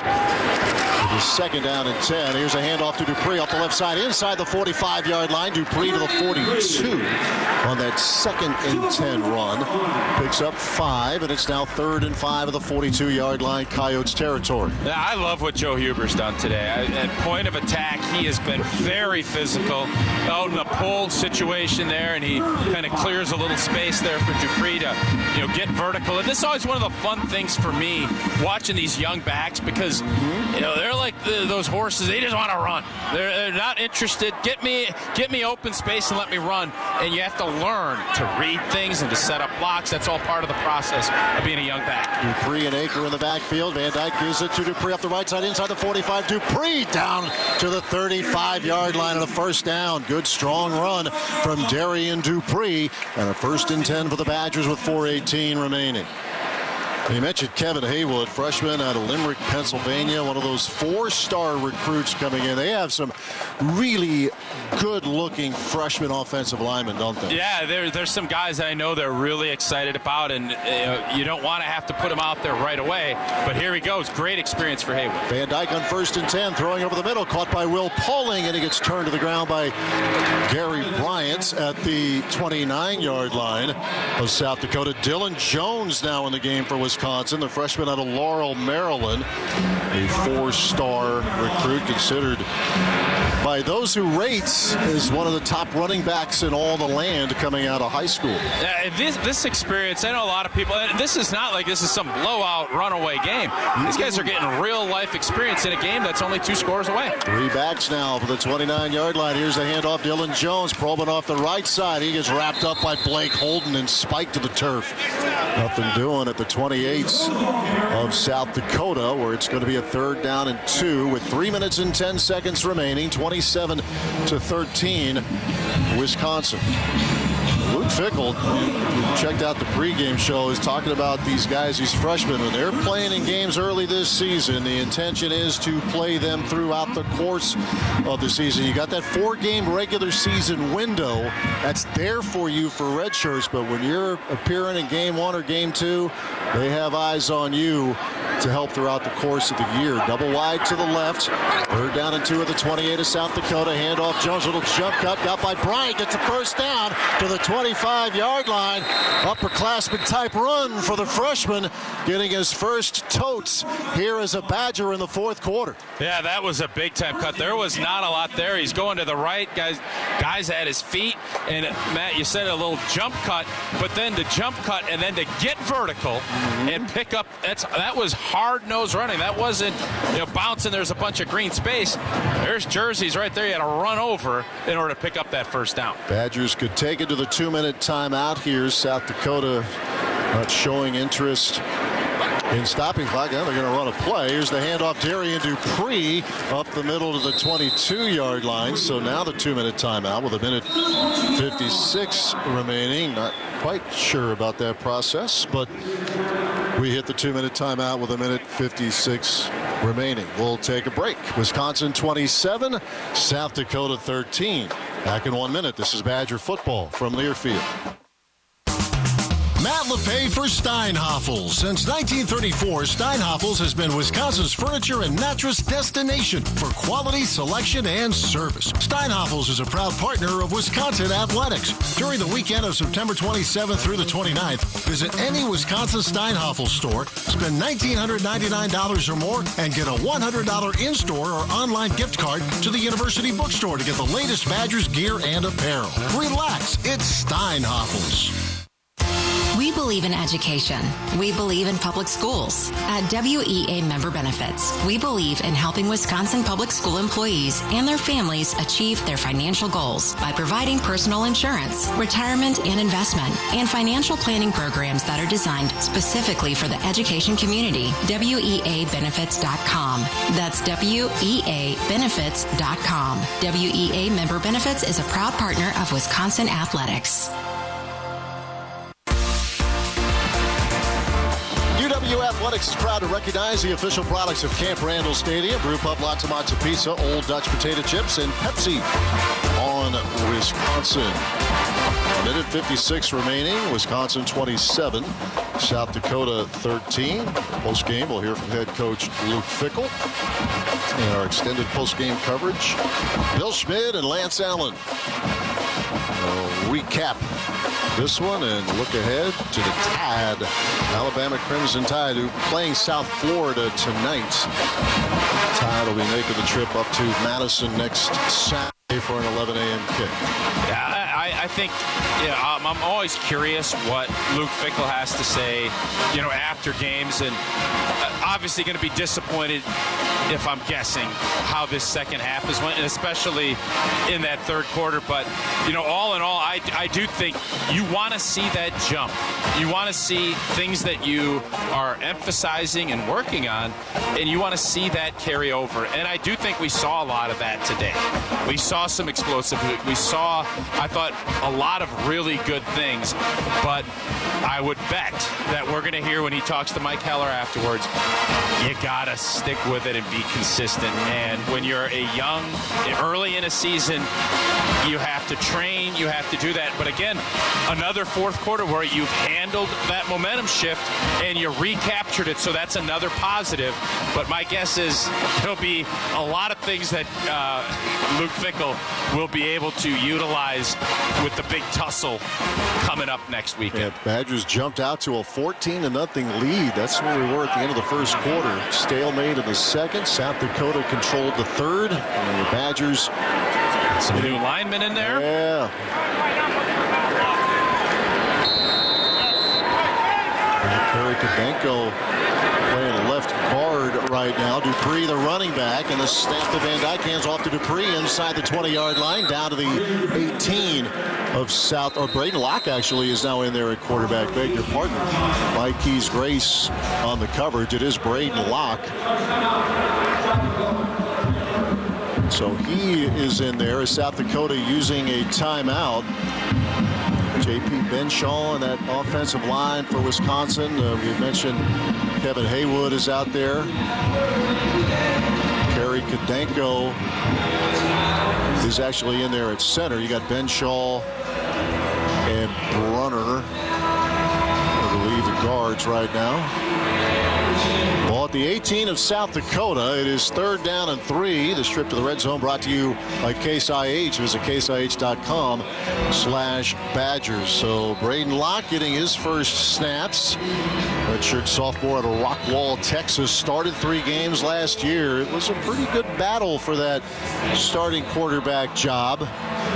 [SPEAKER 4] It is second down and 10. Here's a handoff to Dupree off the left side inside the 45-yard line. Dupree to the 42 on that 2nd and 10 run. Picks up 5, and it's now 3rd and 5 of the 42-yard line, Coyotes territory.
[SPEAKER 6] Yeah, I love what Joe Huber's done today. At point of attack, he has been very physical out in a pull situation there, and he kind of clears a little space there for Dupree to get vertical. And this is always one of the fun things for me watching these young backs, because they're like those horses. They just want to run. They're not interested. Get me open space and let me run. And you have to learn to read things and to set up blocks. That's all part of the process of being a young back.
[SPEAKER 4] Dupree and Aker in the backfield. Van Dyke gives it to Dupree off the right side inside the 45. Dupree down to the 35-yard line and a first down. Good strong run from Darian Dupree, and a 1st and 10 for the Badgers with 4:18 remaining. You mentioned Kevin Haywood, freshman out of Limerick, Pennsylvania, one of those 4-star recruits coming in. They have some really good-looking freshman offensive linemen, don't they?
[SPEAKER 6] Yeah, there's some guys that I know they're really excited about, and you don't want to have to put them out there right away. But here he goes. Great experience for Haywood.
[SPEAKER 4] Van Dyke on 1st and 10, throwing over the middle, caught by Will Pauling, and he gets turned to the ground by Gary Bryant at the 29-yard line of South Dakota. Dylan Jones now in the game for Wisconsin, the freshman out of Laurel, Maryland, a 4-star recruit, considered by those who rate as one of the top running backs in all the land coming out of high school.
[SPEAKER 6] Yeah, this experience, I know a lot of people, this is not like this is some blowout runaway game. These guys are getting real life experience in a game that's only 2 scores away.
[SPEAKER 4] 3 backs now for the 29-yard line. Here's the handoff. Dylan Jones probing off the right side. He gets wrapped up by Blake Holden and spiked to the turf. Nothing doing at the 28s of South Dakota, where it's going to be a 3rd down and 2 with 3 minutes and 10 seconds remaining. 27-13 Wisconsin. Luke Fickell, who checked out the pregame show, is talking about these guys, these freshmen. When they're playing in games early this season, the intention is to play them throughout the course of the season. You got that 4-game regular season window that's there for you for redshirts, but when you're appearing in game 1 or game 2, they have eyes on you to help throughout the course of the year. Double wide to the left. 3rd down and 2 at the 28 of South Dakota. Handoff Jones, little jump cut, got by Bryant, gets a first down to the 25-yard line. Upperclassman type run for the freshman, getting his first totes here as a Badger in the 4th quarter.
[SPEAKER 6] Yeah, that was a big time cut. There was not a lot there. He's going to the right, guys at his feet, and Matt, you said a little jump cut, but then the jump cut and then to get vertical and pick up, that was hard-nosed running. That wasn't bouncing. There's a bunch of green space. There's jerseys right there. You had to run over in order to pick up that first down.
[SPEAKER 4] Badgers could take it to the 2-minute timeout here. South Dakota not showing interest in stopping clock. Now they're going to run a play. Here's the handoff. Darian Dupree up the middle to the 22-yard line. So now the 2-minute timeout with 1:56 remaining. Not quite sure about that process, but we hit the 2-minute timeout with 1:56 remaining. We'll take a break. Wisconsin 27, South Dakota 13. Back in 1 minute. This is Badger football from Learfield.
[SPEAKER 8] Matt LePay for Steinhoffels. Since 1934, Steinhoffels has been Wisconsin's furniture and mattress destination for quality, selection, and service. Steinhoffels is a proud partner of Wisconsin Athletics. During the weekend of September 27th through the 29th, visit any Wisconsin Steinhoffels store, spend $1,999 or more, and get a $100 in-store or online gift card to the University Bookstore to get the latest Badgers gear and apparel. Relax, it's Steinhoffels.
[SPEAKER 15] We believe in education. We believe in public schools. At WEA Member Benefits, we believe in helping Wisconsin public school employees and their families achieve their financial goals by providing personal insurance, retirement and investment, and financial planning programs that are designed specifically for the education community. WEAbenefits.com. That's WEAbenefits.com. WEA Member Benefits is a proud partner of Wisconsin Athletics.
[SPEAKER 4] UW Athletics is proud to recognize the official products of Camp Randall Stadium: Brew Pub, Lots of Matzo Pizza, Old Dutch Potato Chips, and Pepsi on Wisconsin. A minute 56 remaining. Wisconsin 27, South Dakota 13. Post-game, we'll hear from head coach Luke Fickell. In our extended post-game coverage, Bill Schmidt and Lance Allen. Recap this one and look ahead to the Tide, Alabama Crimson Tide, who playing South Florida tonight. Tide will be making the trip up to Madison next Saturday for an 11 a.m. kick.
[SPEAKER 6] Yeah, I think, I'm always curious what Luke Fickell has to say, after games, and obviously going to be disappointed, if I'm guessing, how this second half is went, and especially in that third quarter. But, all in all, I do think you want to see that jump. You want to see things that you are emphasizing and working on, and you want to see that carry over. And I do think we saw a lot of that today. We saw some explosive. We saw, I thought, a lot of really good things. But I would bet that we're going to hear when he talks to Mike Heller afterwards, you got to stick with it and be consistent. And when you're early in a season, you have to train, you have to do that. But again, another fourth quarter where you've handled that momentum shift and you recaptured it, so that's another positive. But my guess is there'll be a lot of things that Luke Fickell will be able to utilize with the big tussle coming up next weekend.
[SPEAKER 4] Yeah, Badgers jumped out to a 14-0 lead. That's where we were at the end of the first quarter. Stalemate in the second. South Dakota controlled the third. And the Badgers.
[SPEAKER 6] Some new linemen in there.
[SPEAKER 4] Yeah. Kerry Kadenko playing left guard right now. Dupree, the running back, and the snap to Van Dyke, hands off to Dupree inside the 20-yard line, down to the 18 of South. Or Braden Locke actually is now in there at quarterback. Beg your pardon. Mike Keys Grace on the coverage. It is Braden Locke. So he is in there as South Dakota using a timeout. J.P. Benshaw on that offensive line for Wisconsin. We mentioned Kevin Haywood is out there. Kerry Kadenko is actually in there at center. You got Benshaw and Brunner, I believe, the guards right now. Well, at the 18 of South Dakota, it is 3rd down and 3. The trip to the red zone brought to you by Case IH. Visit caseih.com/Badgers. So Braden Locke getting his first snaps. Redshirt sophomore out of Rockwall, Texas. Started 3 games last year. It was a pretty good battle for that starting quarterback job.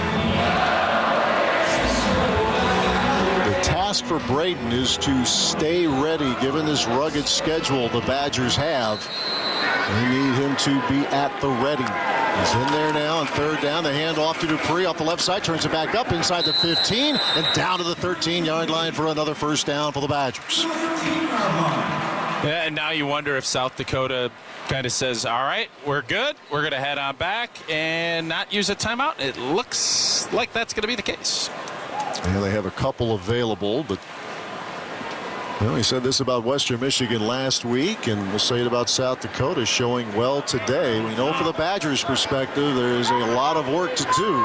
[SPEAKER 4] Task for Braden is to stay ready given this rugged schedule the Badgers have. They need him to be at the ready. He's in there now on 3rd down. The hand off to Dupree off the left side, turns it back up inside the 15 and down to the 13-yard line for another first down for the Badgers.
[SPEAKER 6] Yeah, and now you wonder if South Dakota kind of says, all right, we're good. We're going to head on back and not use a timeout. It looks like that's going to be the case.
[SPEAKER 4] And they have a couple available, but Well, he said this about Western Michigan last week, and we'll say it about South Dakota showing well today. We know from the Badgers' perspective, there is a lot of work to do.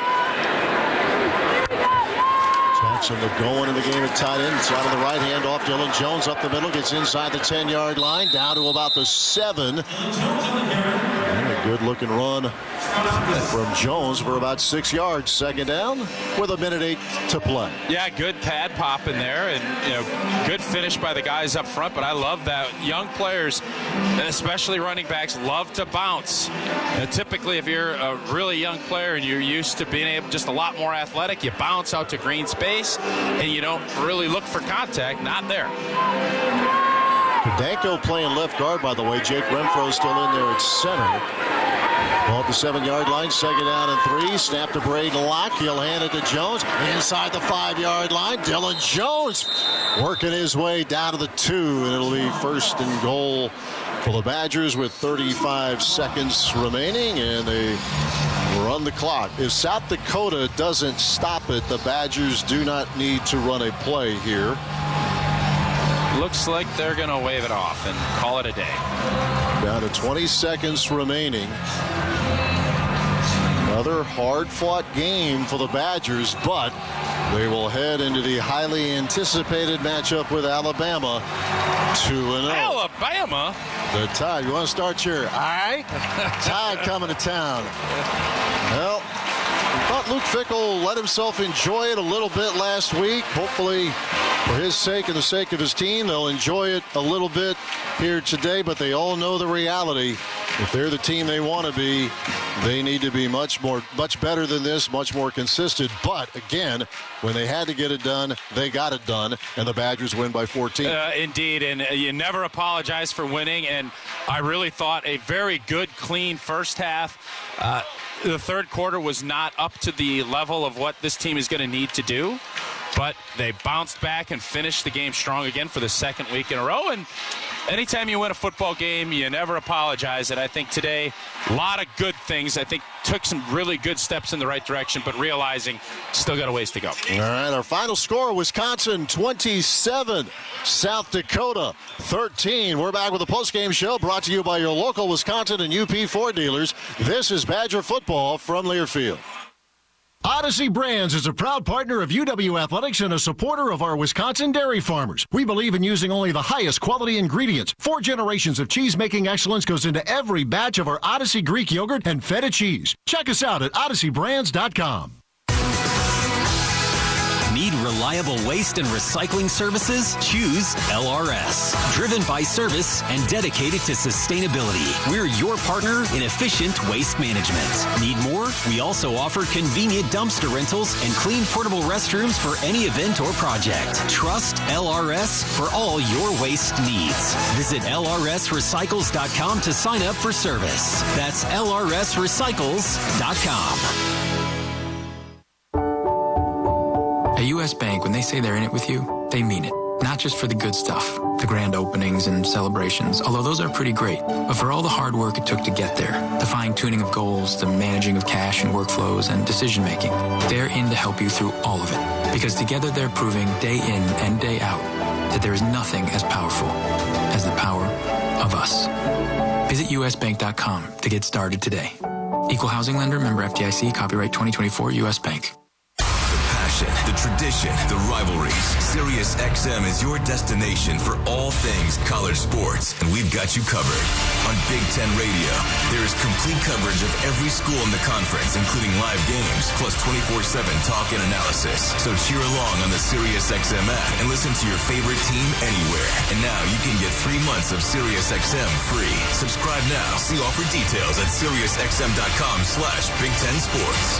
[SPEAKER 4] Jackson going in the game at tight end. It's out of the right hand off Dylan Jones up the middle. Gets inside the 10-yard line. Down to about the 7. And a good-looking run from Jones for about 6 yards. Second down with 1:08 to play.
[SPEAKER 6] Yeah, good pad pop in there, and good finish by the guys up front. But I love that young players, especially running backs, love to bounce. Typically, if you're a really young player and you're used to being able just a lot more athletic, you bounce out to green space and you don't really look for contact. Not there.
[SPEAKER 4] Danko playing left guard, by the way. Jake Renfro still in there at center. Ball at the 7-yard line, second down and 3. Snap to Braden Locke. He'll hand it to Jones. Inside the 5-yard line, Dylan Jones working his way down to the 2, and it'll be first and goal for the Badgers with 35 seconds remaining, and they run the clock. If South Dakota doesn't stop it, the Badgers do not need to run a play here.
[SPEAKER 6] Looks like they're going to wave it off and call it a day.
[SPEAKER 4] Down to 20 seconds remaining. Another hard-fought game for the Badgers, but they will head into the highly anticipated matchup with Alabama 2-0.
[SPEAKER 6] Alabama?
[SPEAKER 4] The Tide. You want to start your all right? Tide coming to town. Well, I thought Luke Fickell let himself enjoy it a little bit last week. Hopefully, for his sake and the sake of his team, they'll enjoy it a little bit here today, but they all know the reality. If they're the team they want to be, they need to be much better than this, much more consistent. But again, when they had to get it done, they got it done, and the Badgers win by 14.
[SPEAKER 6] Indeed, and you never apologize for winning, and I really thought a very good, clean first half. The third quarter was not up to the level of what this team is going to need to do, but they bounced back and finished the game strong again for the second week in a row. And anytime you win a football game, you never apologize. And I think today, a lot of good things. I think took some really good steps in the right direction, but realizing still got a ways to go.
[SPEAKER 4] All right, our final score, Wisconsin 27, South Dakota 13. We're back with a postgame show brought to you by your local Wisconsin and UP Ford dealers. This is Badger football from Learfield. Odyssey Brands is a proud partner of UW Athletics and a supporter of our Wisconsin dairy farmers. We believe in using only the highest quality ingredients. 4 generations of cheese-making excellence goes into every batch of our Odyssey Greek yogurt and feta cheese. Check us out at odysseybrands.com.
[SPEAKER 11] Need reliable waste and recycling services? Choose LRS. Driven by service and dedicated to sustainability. We're your partner in efficient waste management. Need more? We also offer convenient dumpster rentals and clean portable restrooms for any event or project. Trust LRS for all your waste needs. Visit lrsrecycles.com to sign up for service. That's lrsrecycles.com.
[SPEAKER 16] At U.S. Bank, when they say they're in it with you, they mean it. Not just for the good stuff, the grand openings and celebrations, although those are pretty great, but for all the hard work it took to get there, the fine-tuning of goals, the managing of cash and workflows, and decision-making. They're in to help you through all of it, because together they're proving day in and day out that there is nothing as powerful as the power of us. Visit usbank.com to get started today. Equal housing lender, member FDIC, copyright 2024, U.S. Bank.
[SPEAKER 17] The tradition, the rivalries. Sirius XM is your destination for all things college sports, and we've got you covered. On Big Ten Radio, there is complete coverage of every school in the conference, including live games, plus 24/7 talk and analysis. So cheer along on the Sirius XM app and listen to your favorite team anywhere. And now you can get 3 months of Sirius XM free. Subscribe now. See offer details at SiriusXM.com/Big Ten Sports.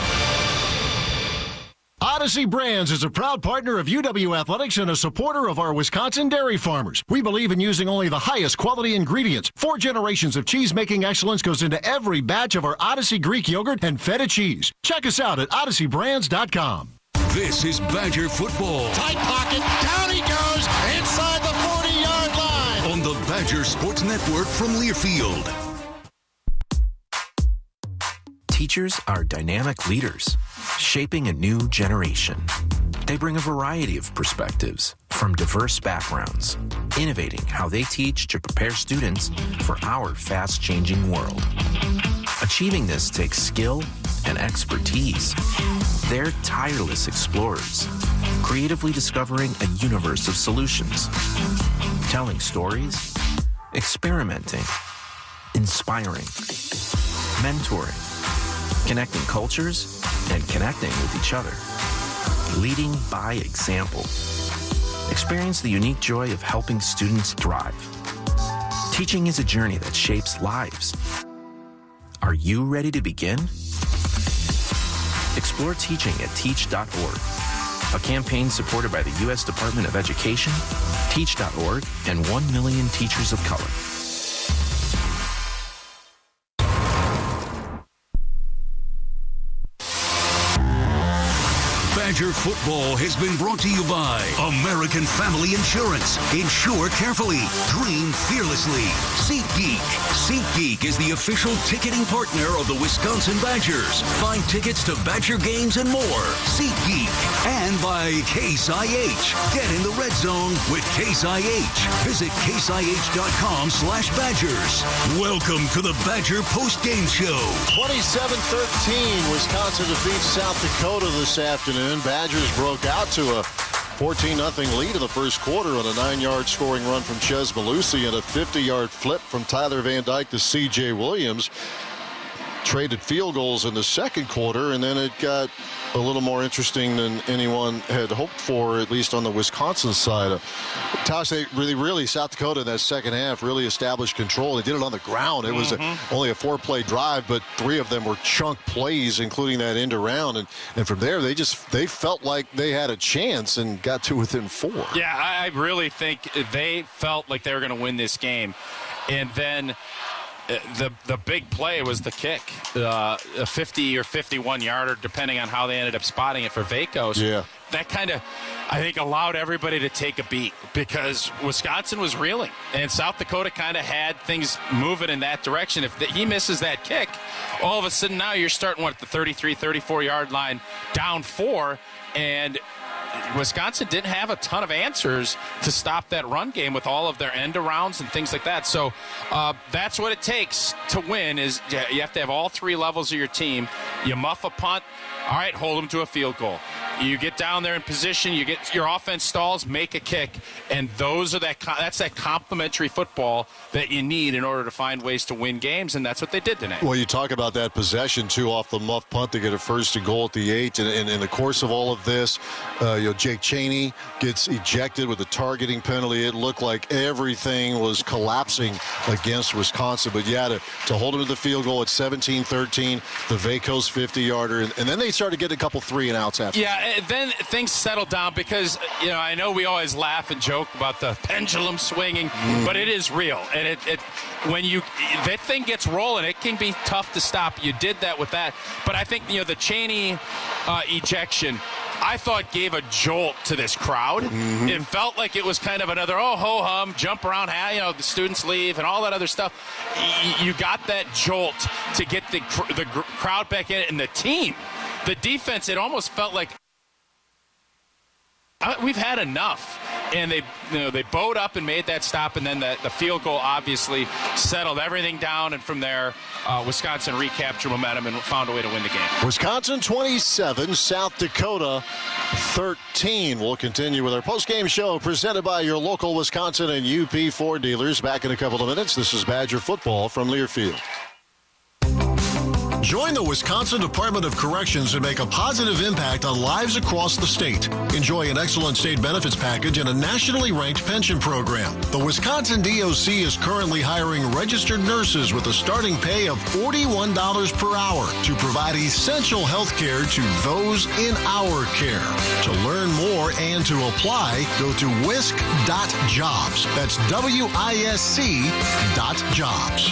[SPEAKER 4] Odyssey Brands is a proud partner of UW Athletics and a supporter of our Wisconsin dairy farmers. We believe in using only the highest quality ingredients. 4 generations of cheese-making excellence goes into every batch of our Odyssey Greek yogurt and feta cheese. Check us out at odysseybrands.com.
[SPEAKER 10] This is Badger football.
[SPEAKER 8] Tight pocket, down he goes, inside the 40-yard line.
[SPEAKER 10] On the Badger Sports Network from Learfield.
[SPEAKER 18] Teachers are dynamic leaders, shaping a new generation. They bring a variety of perspectives from diverse backgrounds, innovating how they teach to prepare students for our fast-changing world. Achieving this takes skill and expertise. They're tireless explorers, creatively discovering a universe of solutions, telling stories, experimenting, inspiring, mentoring, connecting cultures, and connecting with each other. Leading by example. Experience the unique joy of helping students thrive. Teaching is a journey that shapes lives. Are you ready to begin? Explore teaching at teach.org, a campaign supported by the U.S. Department of Education, teach.org, and 1 million teachers of color.
[SPEAKER 10] Badger football has been brought to you by American Family Insurance. Insure carefully. Dream fearlessly. SeatGeek. SeatGeek is the official ticketing partner of the Wisconsin Badgers. Find tickets to Badger games and more. SeatGeek. And by Case IH. Get in the red zone with Case IH. Visit caseih.com/Badgers. Welcome to the Badger postgame show.
[SPEAKER 4] 27-13, Wisconsin defeats South Dakota this afternoon. Badgers broke out to a 14-0 lead in the first quarter on a 9-yard scoring run from Ches Malusi and a 50-yard flip from Tyler Van Dyke to C.J. Williams. Traded field goals in the second quarter, and then it got a little more interesting than anyone had hoped for, at least on the Wisconsin side. Tosh, they really, South Dakota in that second half really established control. They did it on the ground. It was only a 4-play drive, but 3 of them were chunk plays, including that end around. And from there, they felt like they had a chance and got to within 4.
[SPEAKER 6] Yeah, I really think they felt like they were going to win this game. And then the big play was the kick, a 50 or 51-yarder, depending on how they ended up spotting it for Vacos.
[SPEAKER 4] Yeah.
[SPEAKER 6] That kind of, I think, allowed everybody to take a beat because Wisconsin was reeling, and South Dakota kind of had things moving in that direction. If he misses that kick, all of a sudden now you're starting at the 33, 34-yard line, down 4, and Wisconsin didn't have a ton of answers to stop that run game with all of their end-arounds and things like that. So that's what it takes to win is you have to have all 3 levels of your team. You muff a punt, all right, hold them to a field goal. You get down there in position, you get your offense stalls, make a kick, and that's that complementary football that you need in order to find ways to win games, and that's what they did tonight.
[SPEAKER 4] Well, you talk about that possession, too, off the muff punt to get a 1st and goal at the 8, and in the course of all of this, Jake Chaney gets ejected with a targeting penalty. It looked like everything was collapsing against Wisconsin, but yeah, to hold him to the field goal at 17-13, the Vacos 50-yarder, and then they started getting a couple 3-and-outs after.
[SPEAKER 6] Yeah, then things settled down because, I know we always laugh and joke about the pendulum swinging, but it is real. And when that thing gets rolling, it can be tough to stop. You did that with that. But I think, the Chaney ejection, I thought gave a jolt to this crowd. It felt like it was kind of another, ho-hum, jump around, the students leave and all that other stuff. You got that jolt to get the crowd back in, and the team, the defense, it almost felt like we've had enough. And they bowed up and made that stop, and then the field goal obviously settled everything down, and from there, Wisconsin recaptured momentum and found a way to win the game.
[SPEAKER 4] Wisconsin 27, South Dakota 13. We'll continue with our post-game show presented by your local Wisconsin and UP Ford dealers. Back in a couple of minutes. This is Badger football from Learfield.
[SPEAKER 8] Join the Wisconsin Department of Corrections and make a positive impact on lives across the state. Enjoy an excellent state benefits package and a nationally ranked pension program. The Wisconsin DOC is currently hiring registered nurses with a starting pay of $41 per hour to provide essential health care to those in our care. To learn more and to apply, go to wisc.jobs. That's WISC.jobs.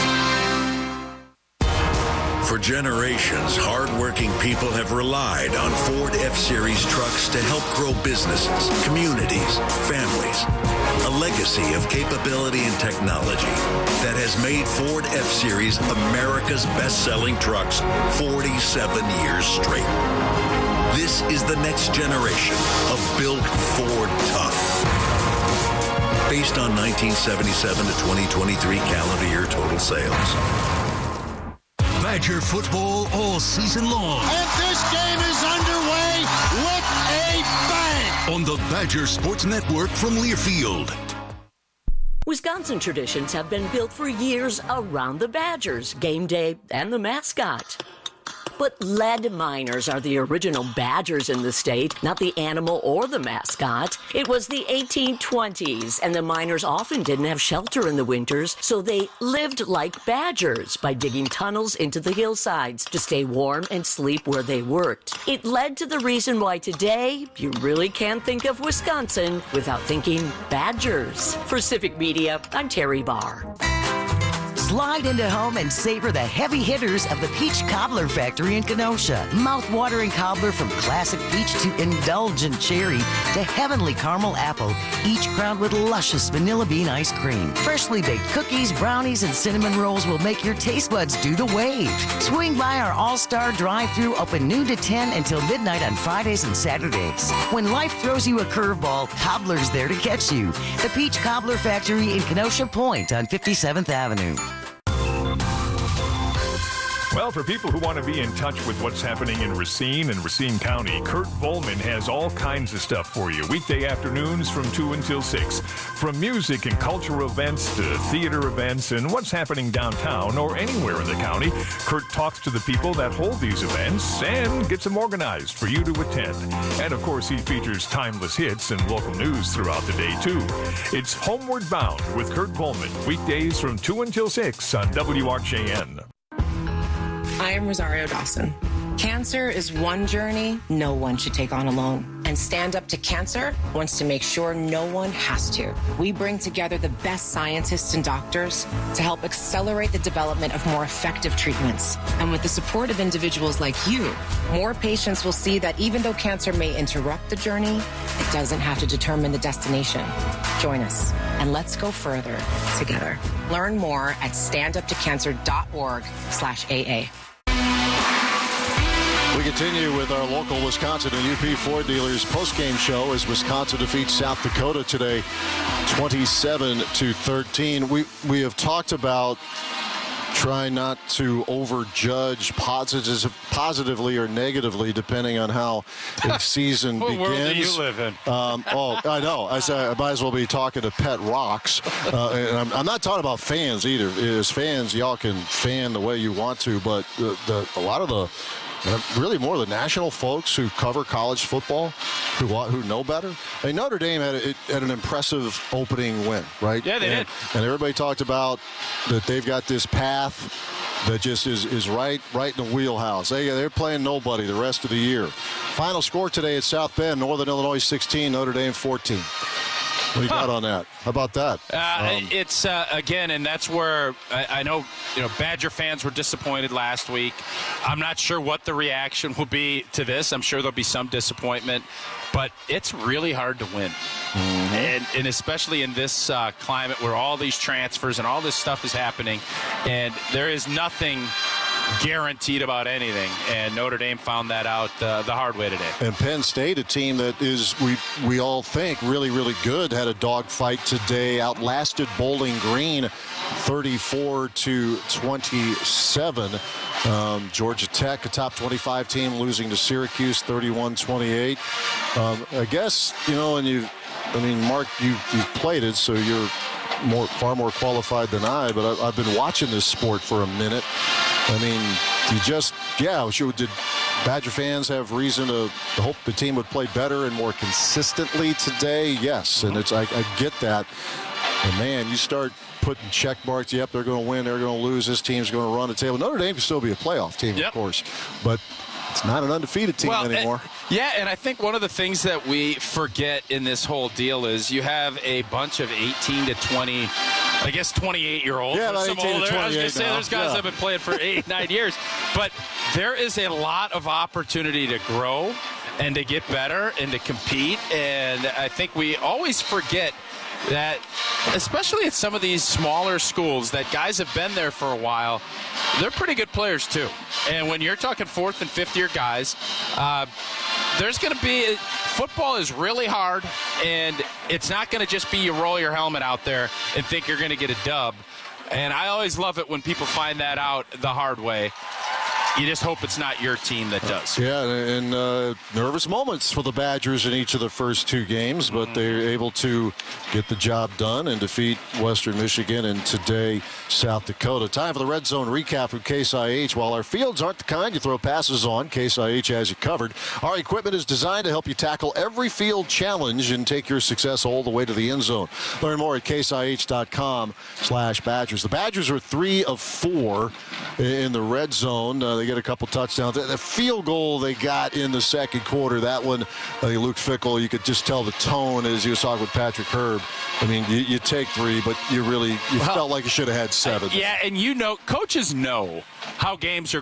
[SPEAKER 19] For generations, hard-working people have relied on Ford F-Series trucks to help grow businesses, communities, families. A legacy of capability and technology that has made Ford F-Series America's best-selling trucks 47 years straight. This is the next generation of Built Ford Tough. Based on 1977 to 2023 calendar year total sales.
[SPEAKER 10] Badger football all season long.
[SPEAKER 20] And this game is underway with a bang.
[SPEAKER 10] On the Badger Sports Network from Learfield.
[SPEAKER 14] Wisconsin traditions have been built for years around the Badgers, game day, and the mascot. But lead miners are the original Badgers in the state, not the animal or the mascot. It was the 1820s, and the miners often didn't have shelter in the winters, so they lived like badgers by digging tunnels into the hillsides to stay warm and sleep where they worked. It led to the reason why today you really can't think of Wisconsin without thinking Badgers. For Civic Media, I'm Terry Barr.
[SPEAKER 21] Slide into home and savor the heavy hitters of the Peach Cobbler Factory in Kenosha. Mouth-watering cobbler from classic peach to indulgent cherry to heavenly caramel apple, each crowned with luscious vanilla bean ice cream. Freshly baked cookies, brownies, and cinnamon rolls will make your taste buds do the wave. Swing by our all-star drive-thru open noon to 10 until midnight on Fridays and Saturdays. When life throws you a curveball, Cobbler's there to catch you. The Peach Cobbler Factory in Kenosha Point on 57th Avenue.
[SPEAKER 1] Well, for people who want to be in touch with what's happening in Racine and Racine County, Kurt Volman has all kinds of stuff for you. Weekday afternoons from 2 until 6. From music and cultural events to theater events and what's happening downtown or anywhere in the county, Kurt talks to the people that hold these events and gets them organized for you to attend. And, of course, he features timeless hits and local news throughout the day, too. It's Homeward Bound with Kurt Volman, weekdays from 2 until 6 on WRJN.
[SPEAKER 22] I am Rosario Dawson. Cancer is one journey no one should take on alone. And Stand Up to Cancer wants to make sure no one has to. We bring together the best scientists and doctors to help accelerate the development of more effective treatments. And with the support of individuals like you, more patients will see that even though cancer may interrupt the journey, it doesn't have to determine the destination. Join us and let's go further together. Learn more at standuptocancer.org/AA.
[SPEAKER 4] We continue with our local Wisconsin and UP Ford dealers post-game show as Wisconsin defeats South Dakota today 27-13. We have talked about trying not to overjudge positively or negatively depending on how the season begins.
[SPEAKER 6] What world do you live in?
[SPEAKER 4] I know. I might as well be talking to Pet Rocks. And I'm not talking about fans either. As fans, y'all can fan the way you want to, but a lot of the really more of the national folks who cover college football, who know better. I mean, Notre Dame had an impressive opening win, right?
[SPEAKER 6] Yeah, they did.
[SPEAKER 4] And everybody talked about that they've got this path that just is right in the wheelhouse. They're playing nobody the rest of the year. Final score today at South Bend, Northern Illinois 16, Notre Dame 14. What do you got on that? How about that?
[SPEAKER 6] It's again, and that's where I know Badger fans were disappointed last week. I'm not sure what the reaction will be to this. I'm sure there'll be some disappointment, but it's really hard to win, and especially in this climate where all these transfers and all this stuff is happening, and there is nothing guaranteed about anything, and Notre Dame found that out the hard way today.
[SPEAKER 4] And Penn State, a team that is, we all think, really, really good, had a dogfight today, outlasted Bowling Green 34-27. Georgia Tech, a top 25 team, losing to Syracuse 31-28. I guess, Mark, you've played it, so you're far more qualified than I, but I've been watching this sport for a minute. I mean, did Badger fans have reason to hope the team would play better and more consistently today? Yes, and I get that. And man, you start putting check marks. Yep, they're going to win, they're going to lose, this team's going to run the table. Notre Dame can still be a playoff team, of course, but it's not an undefeated team anymore.
[SPEAKER 6] And I think one of the things that we forget in this whole deal is you have a bunch of 18 to 20, I guess 28-year-olds.
[SPEAKER 4] Yeah,
[SPEAKER 6] some
[SPEAKER 4] 18 to 28
[SPEAKER 6] I was going to say
[SPEAKER 4] now.
[SPEAKER 6] there's guys that have been playing for 8-9 years. But there is a lot of opportunity to grow and to get better and to compete. And I think we always forget that, especially at some of these smaller schools, that guys have been there for a while, they're pretty good players too. And when you're talking fourth and fifth year guys, there's going to be football is really hard, and it's not going to just be you roll your helmet out there and think you're going to get a dub. And I always love it when people find that out the hard way. You just hope it's not your team that does.
[SPEAKER 4] Yeah, and nervous moments for the Badgers in each of the first two games, but they're able to get the job done and defeat Western Michigan and today South Dakota. Time for the Red Zone recap from Case IH. While our fields aren't the kind you throw passes on, Case IH has you covered. Our equipment is designed to help you tackle every field challenge and take your success all the way to the end zone. Learn more at caseih.com/Badgers. The Badgers are 3 of 4 in the red zone. They get a couple touchdowns. The field goal they got in the second quarter, that one, Luke Fickell, you could just tell the tone as he was talking with Patrick Herb. I mean, you take 3, but you felt like you should have had 7.
[SPEAKER 6] Yeah, and coaches know how games are